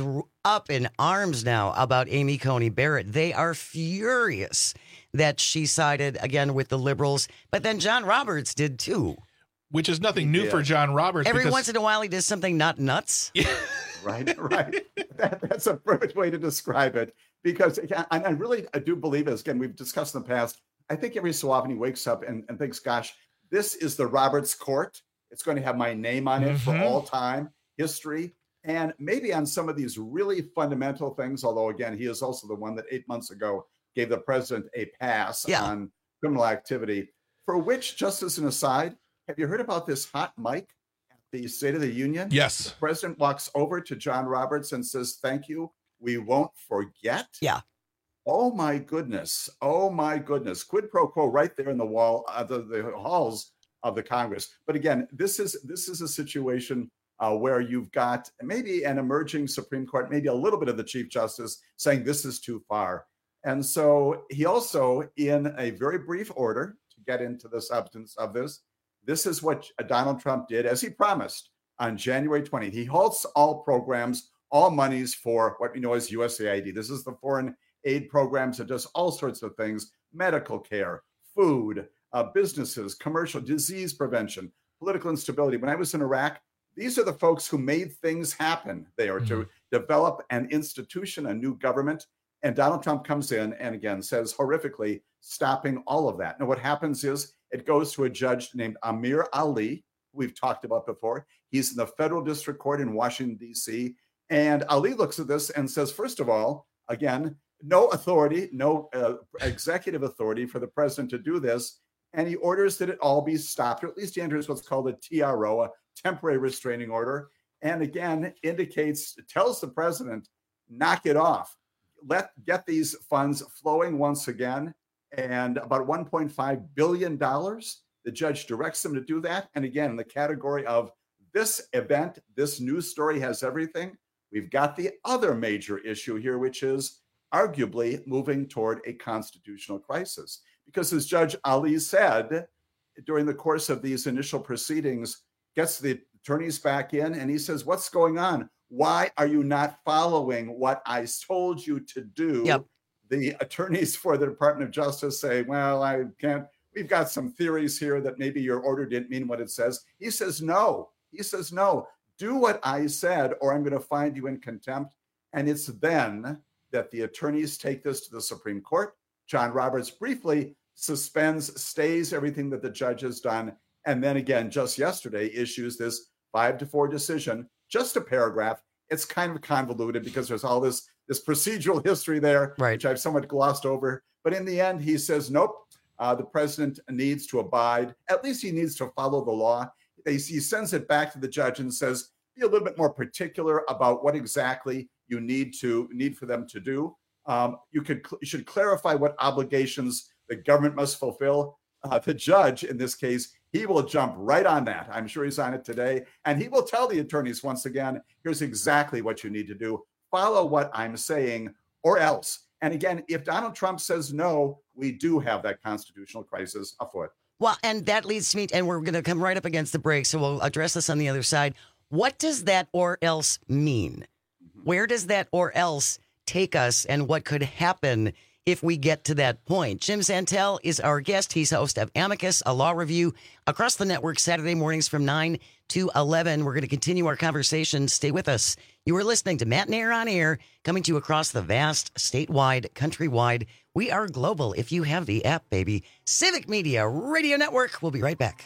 up in arms now about Amy Coney Barrett. They are furious that she sided again with the liberals, but then John Roberts did too. Which is nothing new Yeah. for John Roberts. Every because- once in a while, he does something not nuts. Right, right. That, that's a perfect way to describe it. Because, and I really I do believe this. Again, we've discussed in the past. I think every so often he wakes up and, and thinks, gosh, this is the Roberts court. It's going to have my name on it for Mhm. all time, history. And maybe on some of these really fundamental things, although, again, he is also the one that eight months ago gave the president a pass Yeah. on criminal activity, for which, just as an aside, have you heard about this hot mic at the State of the Union? Yes. The president walks over to John Roberts and says, thank you. We won't forget. Yeah. Oh, my goodness. Oh, my goodness. Quid pro quo right there in the wall, uh, the, the halls of the Congress. But again, this is this is a situation uh, where you've got maybe an emerging Supreme Court, maybe a little bit of the Chief Justice saying this is too far. And so he also, in a very brief order, to get into the substance of this, this is what Donald Trump did, as he promised, on January twentieth. He halts all programs, all monies for what we know as U S A I D. This is the foreign aid programs that does all sorts of things: medical care, food, uh, businesses, commercial, disease prevention, political instability. When I was in Iraq, these are the folks who made things happen there mm-hmm. to develop an institution, a new government. And Donald Trump comes in and again says horrifically stopping all of that. Now, what happens is it goes to a judge named Amir Ali, who we've talked about before. He's in the federal district court in Washington, D C. And Ali looks at this and says, first of all, again, no authority, no uh, executive authority for the president to do this. And he orders that it all be stopped, or at least he enters what's called a T R O, a temporary restraining order. And again, indicates, tells the president, knock it off. Let get these funds flowing once again. And about one point five billion dollars, the judge directs him to do that. And again, in the category of this event, this news story has everything. We've got the other major issue here, which is arguably moving toward a constitutional crisis. Because as Judge Ali said, during the course of these initial proceedings, gets the attorneys back in and he says, what's going on? Why are you not following what I told you to do? Yep. The attorneys for the Department of Justice say, well, I can't, we've got some theories here that maybe your order didn't mean what it says. He says, no, he says, no, do what I said, or I'm going to find you in contempt. And it's then that the attorneys take this to the Supreme Court. John Roberts briefly suspends, stays everything that the judge has done. And then again, just yesterday, issues this five to four decision, just a paragraph. It's kind of convoluted because there's all this, this procedural history there, right. which I've somewhat glossed over. But in the end, he says, nope, uh, the president needs to abide. At least he needs to follow the law. He sends it back to the judge and says, be a little bit more particular about what exactly you need to need for them to do. Um, you could you should clarify what obligations the government must fulfill. Uh, the judge, in this case, he will jump right on that. I'm sure he's on it today. And he will tell the attorneys once again, here's exactly what you need to do. Follow what I'm saying or else. And again, if Donald Trump says no, we do have that constitutional crisis afoot. Well, and that leads me, and we're going to come right up against the break, so we'll address this on the other side. What does that or else mean? Where does that or else take us, and what could happen if we get to that point? Jim Santel is our guest. He's host of Amicus, a law review across the network Saturday mornings from nine to eleven. We're going to continue our conversation. Stay with us. You are listening to Matt Nair on Air, coming to you across the vast, statewide, countrywide. We are global if you have the app, baby. Civic Media Radio Network. We'll be right back.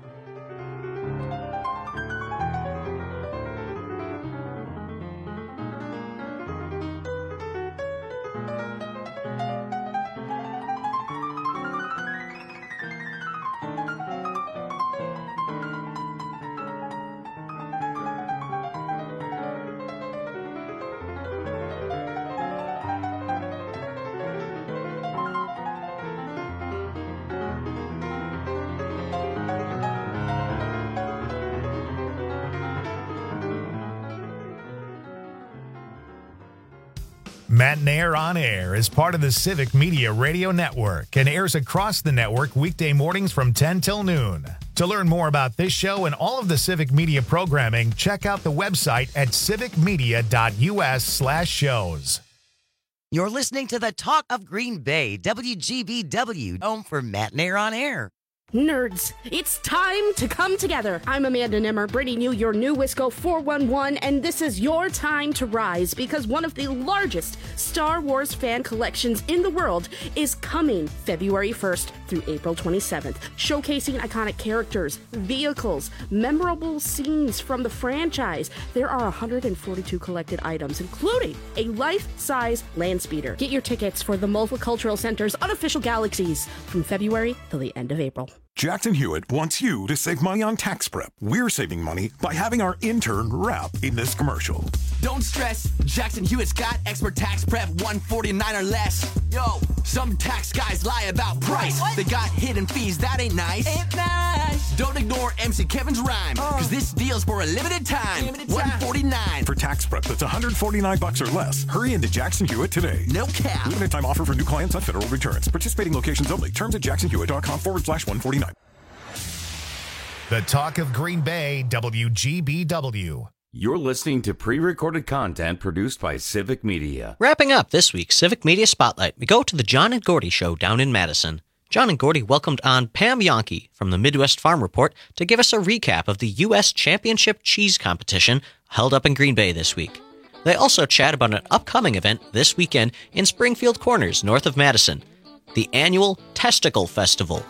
Matt Nair on Air is part of the Civic Media Radio Network and airs across the network weekday mornings from ten till noon. To learn more about this show and all of the Civic Media programming, check out the website at civicmedia.us slash shows. You're listening to the Talk of Green Bay, W G B W, home for Matt Nair on Air. Nerds, it's time to come together. I'm Amanda Nimmer, bringing you your new Wisco four one one, and this is your time to rise because one of the largest Star Wars fan collections in the world is coming February first through April twenty-seventh, showcasing iconic characters, vehicles, memorable scenes from the franchise. There are one hundred forty-two collected items, including a life-size land speeder. Get your tickets for the Multicultural Center's unofficial galaxies from February till the end of April. Jackson Hewitt wants you to save money on tax prep. We're saving money by having our intern rap in this commercial. Don't stress, Jackson Hewitt's got expert tax prep, one forty-nine or less. Yo, some tax guys lie about price. What? They got hidden fees, that ain't nice. Ain't nice. Don't ignore M C Kevin's rhyme, cause uh, this deal's for a limited time. Limited time. one forty-nine. For tax prep that's one hundred forty-nine bucks or less, hurry into Jackson Hewitt today. No cap. Limited time offer for new clients on federal returns. Participating locations only. Terms at jacksonhewitt.com forward slash 149. The Talk of Green Bay, W G B W. You're listening to pre-recorded content produced by Civic Media. Wrapping up this week's Civic Media Spotlight, we go to the John and Gordy Show down in Madison. John and Gordy welcomed on Pam Yonke from the Midwest Farm Report to give us a recap of the U S Championship Cheese Competition held up in Green Bay this week. They also chat about an upcoming event this weekend in Springfield Corners, north of Madison, the annual Testicle Festival.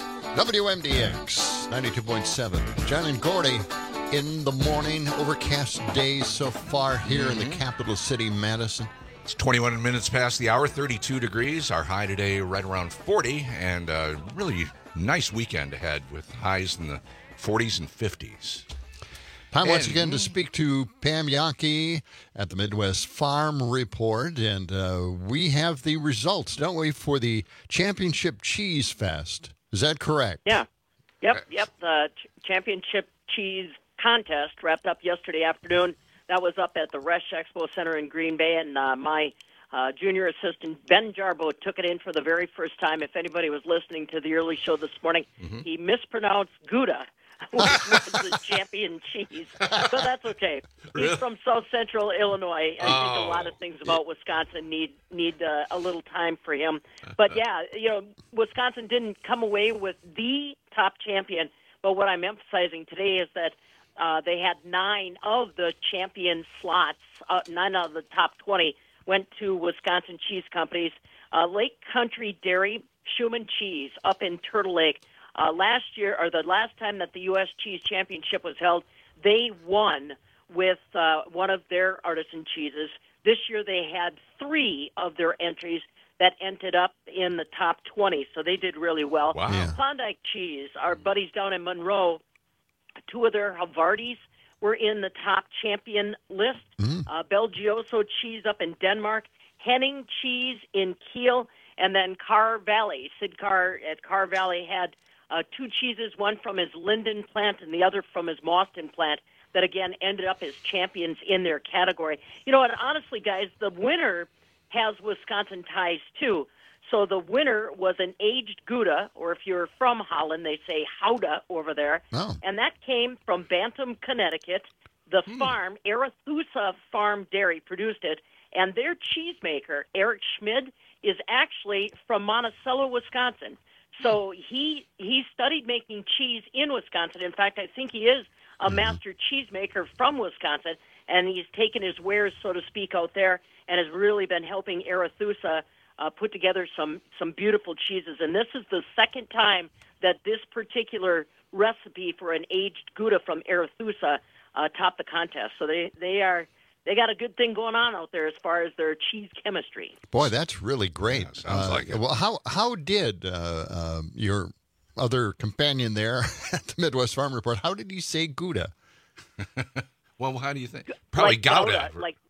W M D X ninety-two point seven. John and Gordy in the morning. Overcast days so far here mm-hmm. in the capital city, Madison. It's twenty-one minutes past the hour, thirty-two degrees. Our high today right around forty, and a really nice weekend ahead with highs in the forties and fifties. Time and, once again to speak to Pam Yonke at the Midwest Farm Report, and uh, we have the results, don't we, for the Championship Cheese Fest. Is that correct? Yeah. Yep, yep. The ch- championship cheese contest wrapped up yesterday afternoon. That was up at the Resch Expo Center in Green Bay, and uh, my uh, junior assistant, Ben Jarbo, took it in for the very first time. If anybody was listening to the early show this morning, mm-hmm. he mispronounced Gouda, which was the champion cheese. So that's okay. Really? He's from South Central Illinois. I oh. think a lot of things about Wisconsin need need uh, a little time for him. But yeah, you know, Wisconsin didn't come away with the top champion. But what I'm emphasizing today is that uh, they had nine of the champion slots, uh, nine out of the top twenty went to Wisconsin cheese companies. Uh, Lake Country Dairy, Schumann Cheese up in Turtle Lake. Uh, last year, or the last time that the U S Cheese Championship was held, they won with uh, one of their artisan cheeses. This year they had three of their entries that ended up in the top twenty, so they did really well. Wow. Yeah. Klondike Cheese, our buddies down in Monroe, two of their Havardis were in the top champion list. Mm. Uh, Belgioso Cheese up in Denmark, Henning Cheese in Kiel, and then Carr Valley. Sid Carr at Carr Valley had Uh, two cheeses, one from his Linden plant and the other from his Mauston plant, that again ended up as champions in their category. You know, and honestly, guys, the winner has Wisconsin ties too. So the winner was an aged Gouda, or if you're from Holland, they say Gouda over there. Oh. And that came from Bantam, Connecticut. The hmm. farm, Arethusa Farm Dairy, produced it. And their cheesemaker, Eric Schmid, is actually from Monticello, Wisconsin. So he he studied making cheese in Wisconsin. In fact, I think he is a master cheesemaker from Wisconsin, and he's taken his wares, so to speak, out there and has really been helping Arethusa uh, put together some, some beautiful cheeses. And this is the second time that this particular recipe for an aged Gouda from Arethusa uh, topped the contest. So they, they are... They got a good thing going on out there as far as their cheese chemistry. Boy, that's really great. Yeah, sounds uh, like it. Well, how how did uh, uh, your other companion there at the Midwest Farm Report, how did he say Gouda? Well, how do you think? Probably like Gouda. Gouda. Like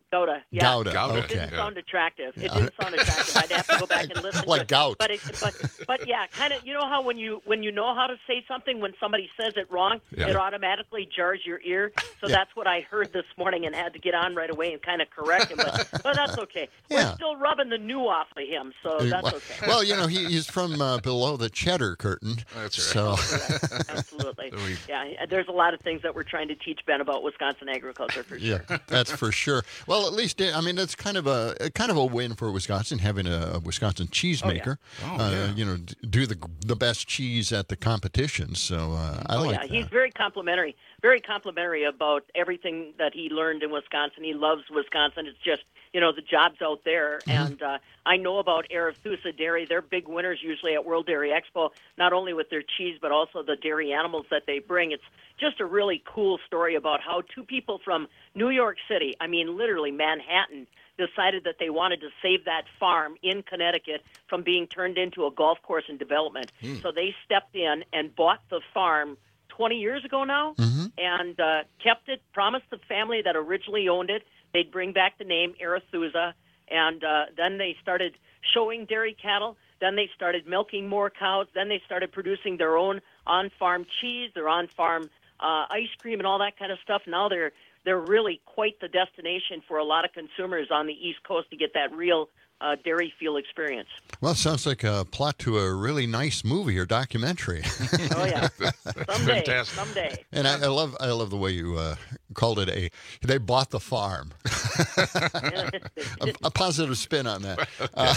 Gouda, yeah. Gouda, Gouda. It didn't okay. sound attractive. It didn't sound attractive. I'd have to go back and listen Like to it. gout. But, it, but, but yeah, kind of, you know how when you when you know how to say something, when somebody says it wrong, Yeah. it automatically jars your ear. So Yeah. that's what I heard this morning and had to get on right away and kind of correct him. But, but that's okay. Yeah. We're still rubbing the new off of him, so that's well, okay. well, you know, he, he's from uh, below the cheddar curtain. That's right. So, Absolutely. We- Yeah, there's a lot of things that we're trying to teach Ben about Wisconsin agriculture for sure. yeah, that's for sure. Well, at least I mean it's kind of a kind of a win for Wisconsin having a, a Wisconsin cheesemaker. Oh, uh, yeah. You know, d- do the the best cheese at the competition. So uh, I Oh, like yeah, that. he's very complimentary, very complimentary about everything that he learned in Wisconsin. He loves Wisconsin. It's just, you know, the jobs out there. Mm-hmm. And uh, I know about Arethusa Dairy. They're big winners usually at World Dairy Expo, not only with their cheese, but also the dairy animals that they bring. It's just a really cool story about how two people from New York City, I mean, literally Manhattan, decided that they wanted to save that farm in Connecticut from being turned into a golf course in development. Hmm. So they stepped in and bought the farm twenty years ago now Mm-hmm. and uh, kept it, promised the family that originally owned it they'd bring back the name Arethusa, and uh, then they started showing dairy cattle. Then they started milking more cows. Then they started producing their own on-farm cheese, their on-farm uh, ice cream, and all that kind of stuff. Now they're they're really quite the destination for a lot of consumers on the East Coast to get that real uh, dairy feel experience. Well, it sounds like a plot to a really nice movie or documentary. Oh yeah, someday, Fantastic. someday. And I, I love I love the way you uh, called it a they bought the farm. a, a positive spin on that. Uh,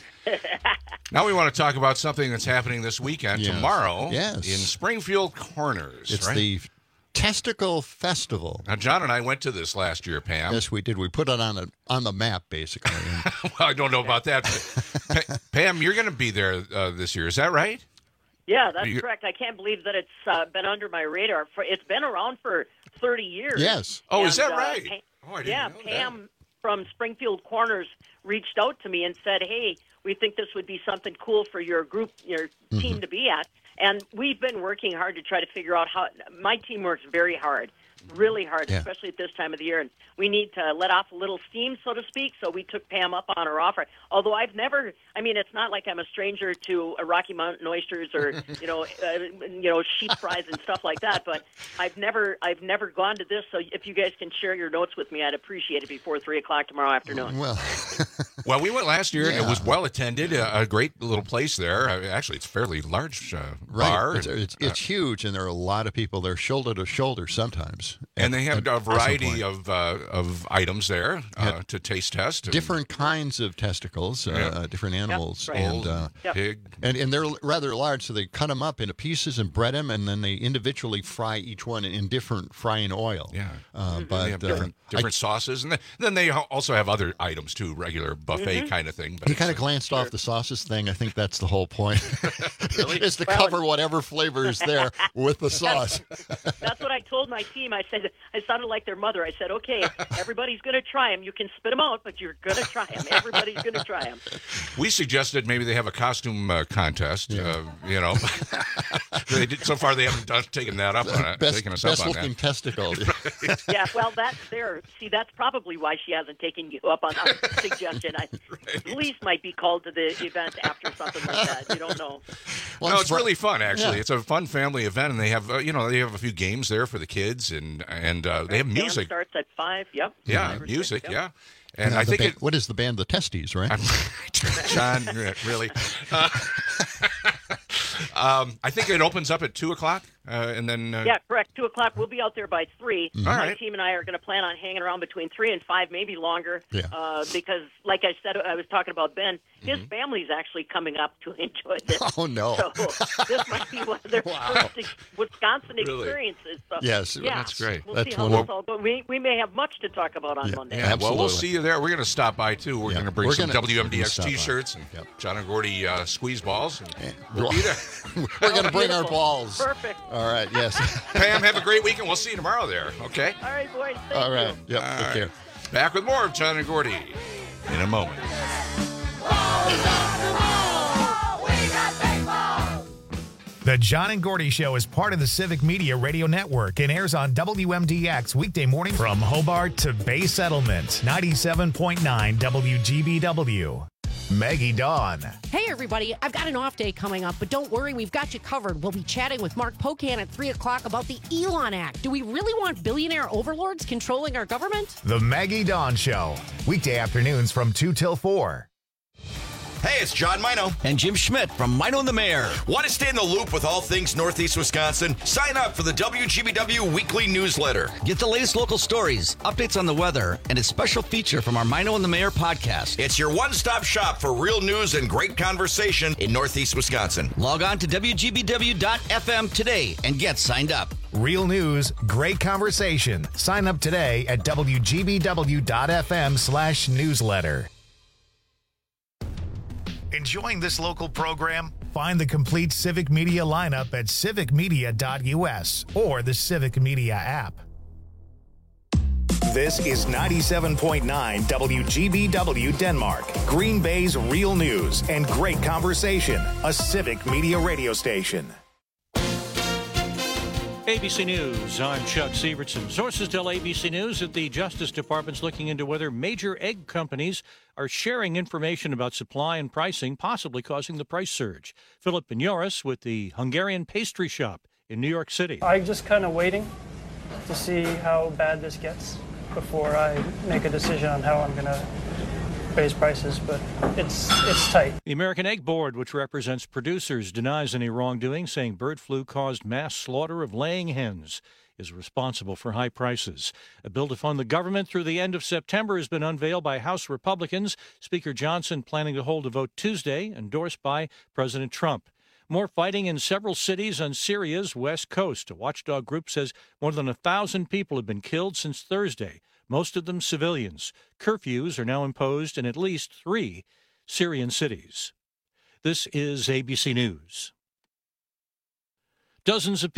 Now we want to talk about something that's happening this weekend, Yes. tomorrow, Yes. in Springfield Corners. it's right? the Testicle Festival. Now, John and I went to this last year, Pam. Yes, we did. We put it on a, on the map, basically. And Well, I don't know about that. But Pa- Pam, you're going to be there uh, this year. Is that right? Yeah, that's You- correct. I can't believe that it's uh, been under my radar. For it's been around for thirty years. Yes. Oh, is And, that uh, right? Pa- Oh, I didn't yeah, know that. Pam from Springfield Corners reached out to me and said, "Hey, we think this would be something cool for your group, your Mm-hmm. team to be at." And we've been working hard to try to figure out how. My team works very hard, really hard, Yeah. especially at this time of the year. And we need to let off a little steam, so to speak. So we took Pam up on her offer. Although I've never, I mean, it's not like I'm a stranger to uh, Rocky Mountain oysters or you know, uh, you know, sheep fries and stuff like that. But I've never, I've never gone to this. So if you guys can share your notes with me, I'd appreciate it before three o'clock tomorrow afternoon. well, Well, we went last year, and it Yeah. was well attended. A, a great little place there. Uh, Actually, it's a fairly large uh, right. bar. It's, it's, it's huge, and there are a lot of people there shoulder to shoulder sometimes. and they have At- a at some variety point. of uh, of items there uh, Yeah. to taste test. and different kinds of testicles, uh, Yeah. uh, different animals, right. and uh, Yep. Pig. and and they're rather large, so they cut them up into pieces and bread them, and then they individually fry each one in different frying oil. Yeah. uh, They but have uh, different, I- different sauces, and then, then they ha- also have other items too, regular buffet kind of thing. But he it's, kind of uh, glanced off the sauces thing. I think that's the whole point, is to Well, cover whatever flavor is there with the sauce. That's what I told my team. I said, I sounded like their mother. I said, okay, everybody's going to try them. You can spit them out, but you're going to try them. Everybody's going to try them. We suggested maybe they have a costume uh, contest. Uh, you know, they did, so far they haven't done, taken that up on it. Best, taken us best up on looking that. testicle. Yeah, well, that's there. See, that's probably why she hasn't taken you up on our suggestion. I, Police might be called to the event after something like that. You don't know. Well, no, I'm it's surpri- really fun. Actually, Yeah. it's a fun family event, and they have uh, you know they have a few games there for the kids, and and uh, they have Band music. starts at five. Yep. Yeah, Five or six, music. yep. Yeah, and Uh, I the think band- it. what is the band? The Testes, right? John, really. Uh, um, I think it opens up at two o'clock, uh, and then uh, Yeah, correct. Two o'clock. We'll be out there by three. All My right. team and I are going to plan on hanging around between three and five, maybe longer. Yeah. Uh, because, like I said, I was talking about Ben. His Mm-hmm. family's actually coming up to enjoy this. Oh, no. So this might be one of their first ex- Wisconsin Really? experiences. So, Yes, yeah, that's great. We'll That's see how wonderful. this all goes. We we may have much to talk about on Monday. Yeah, well, we'll Absolutely. see you there. We're going to stop by too. We're Yeah, going to bring we're some gonna- W M D we'll X stop by. T-shirts and Yep. John and Gordy uh, squeeze balls. And Yeah. we'll be there. We're going to bring our Beautiful. balls. Perfect. All right. Yes. Pam, have a great weekend. We'll see you tomorrow there. Okay. All right, boys. Thank All right. you. Yep. All Take right. care. Back with more of John and Gordy in a moment. The John and Gordy Show is part of the Civic Media Radio Network and airs on W M D X weekday morning from Hobart to Bay Settlement, ninety-seven point nine W G B W. Maggie Dawn. Hey, everybody. I've got an off day coming up, but don't worry, we've got you covered. We'll be chatting with Mark Pocan at three o'clock about the Elon Act. Do we really want billionaire overlords controlling our government? The Maggie Dawn Show, weekday afternoons from two till four. Hey, it's John Mino. And Jim Schmidt from Mino and the Mayor. Want to stay in the loop with all things Northeast Wisconsin? Sign up for the W G B W weekly newsletter. Get the latest local stories, updates on the weather, and a special feature from our Mino and the Mayor podcast. It's your one-stop shop for real news and great conversation in Northeast Wisconsin. Log on to W G B W dot F M today and get signed up. Real news, great conversation. Sign up today at W G B W dot F M slash newsletter. Enjoying this local program? Find the complete Civic Media lineup at civic media dot U S or the Civic Media app. This is ninety-seven point nine W G B W Denmark, Green Bay's real news and great conversation, a Civic Media radio station. A B C News, I'm Chuck Sievertson. Sources tell A B C News that the Justice Department's looking into whether major egg companies are sharing information about supply and pricing, possibly causing the price surge. Philip Benyoris with the Hungarian Pastry Shop in New York City. I'm just kind of waiting to see how bad this gets before I make a decision on how I'm going to raise prices, but it's it's tight. The American Egg Board, which represents producers, denies any wrongdoing, saying bird flu caused mass slaughter of laying hens is responsible for high prices. A bill to fund the government through the end of September has been unveiled by House Republicans. Speaker Johnson planning to hold a vote Tuesday, endorsed by President Trump. More fighting in several cities on Syria's west coast. A watchdog group says more than a thousand people have been killed since Thursday, most of them civilians. Curfews are now imposed in at least three Syrian cities. This is A B C News. Dozens of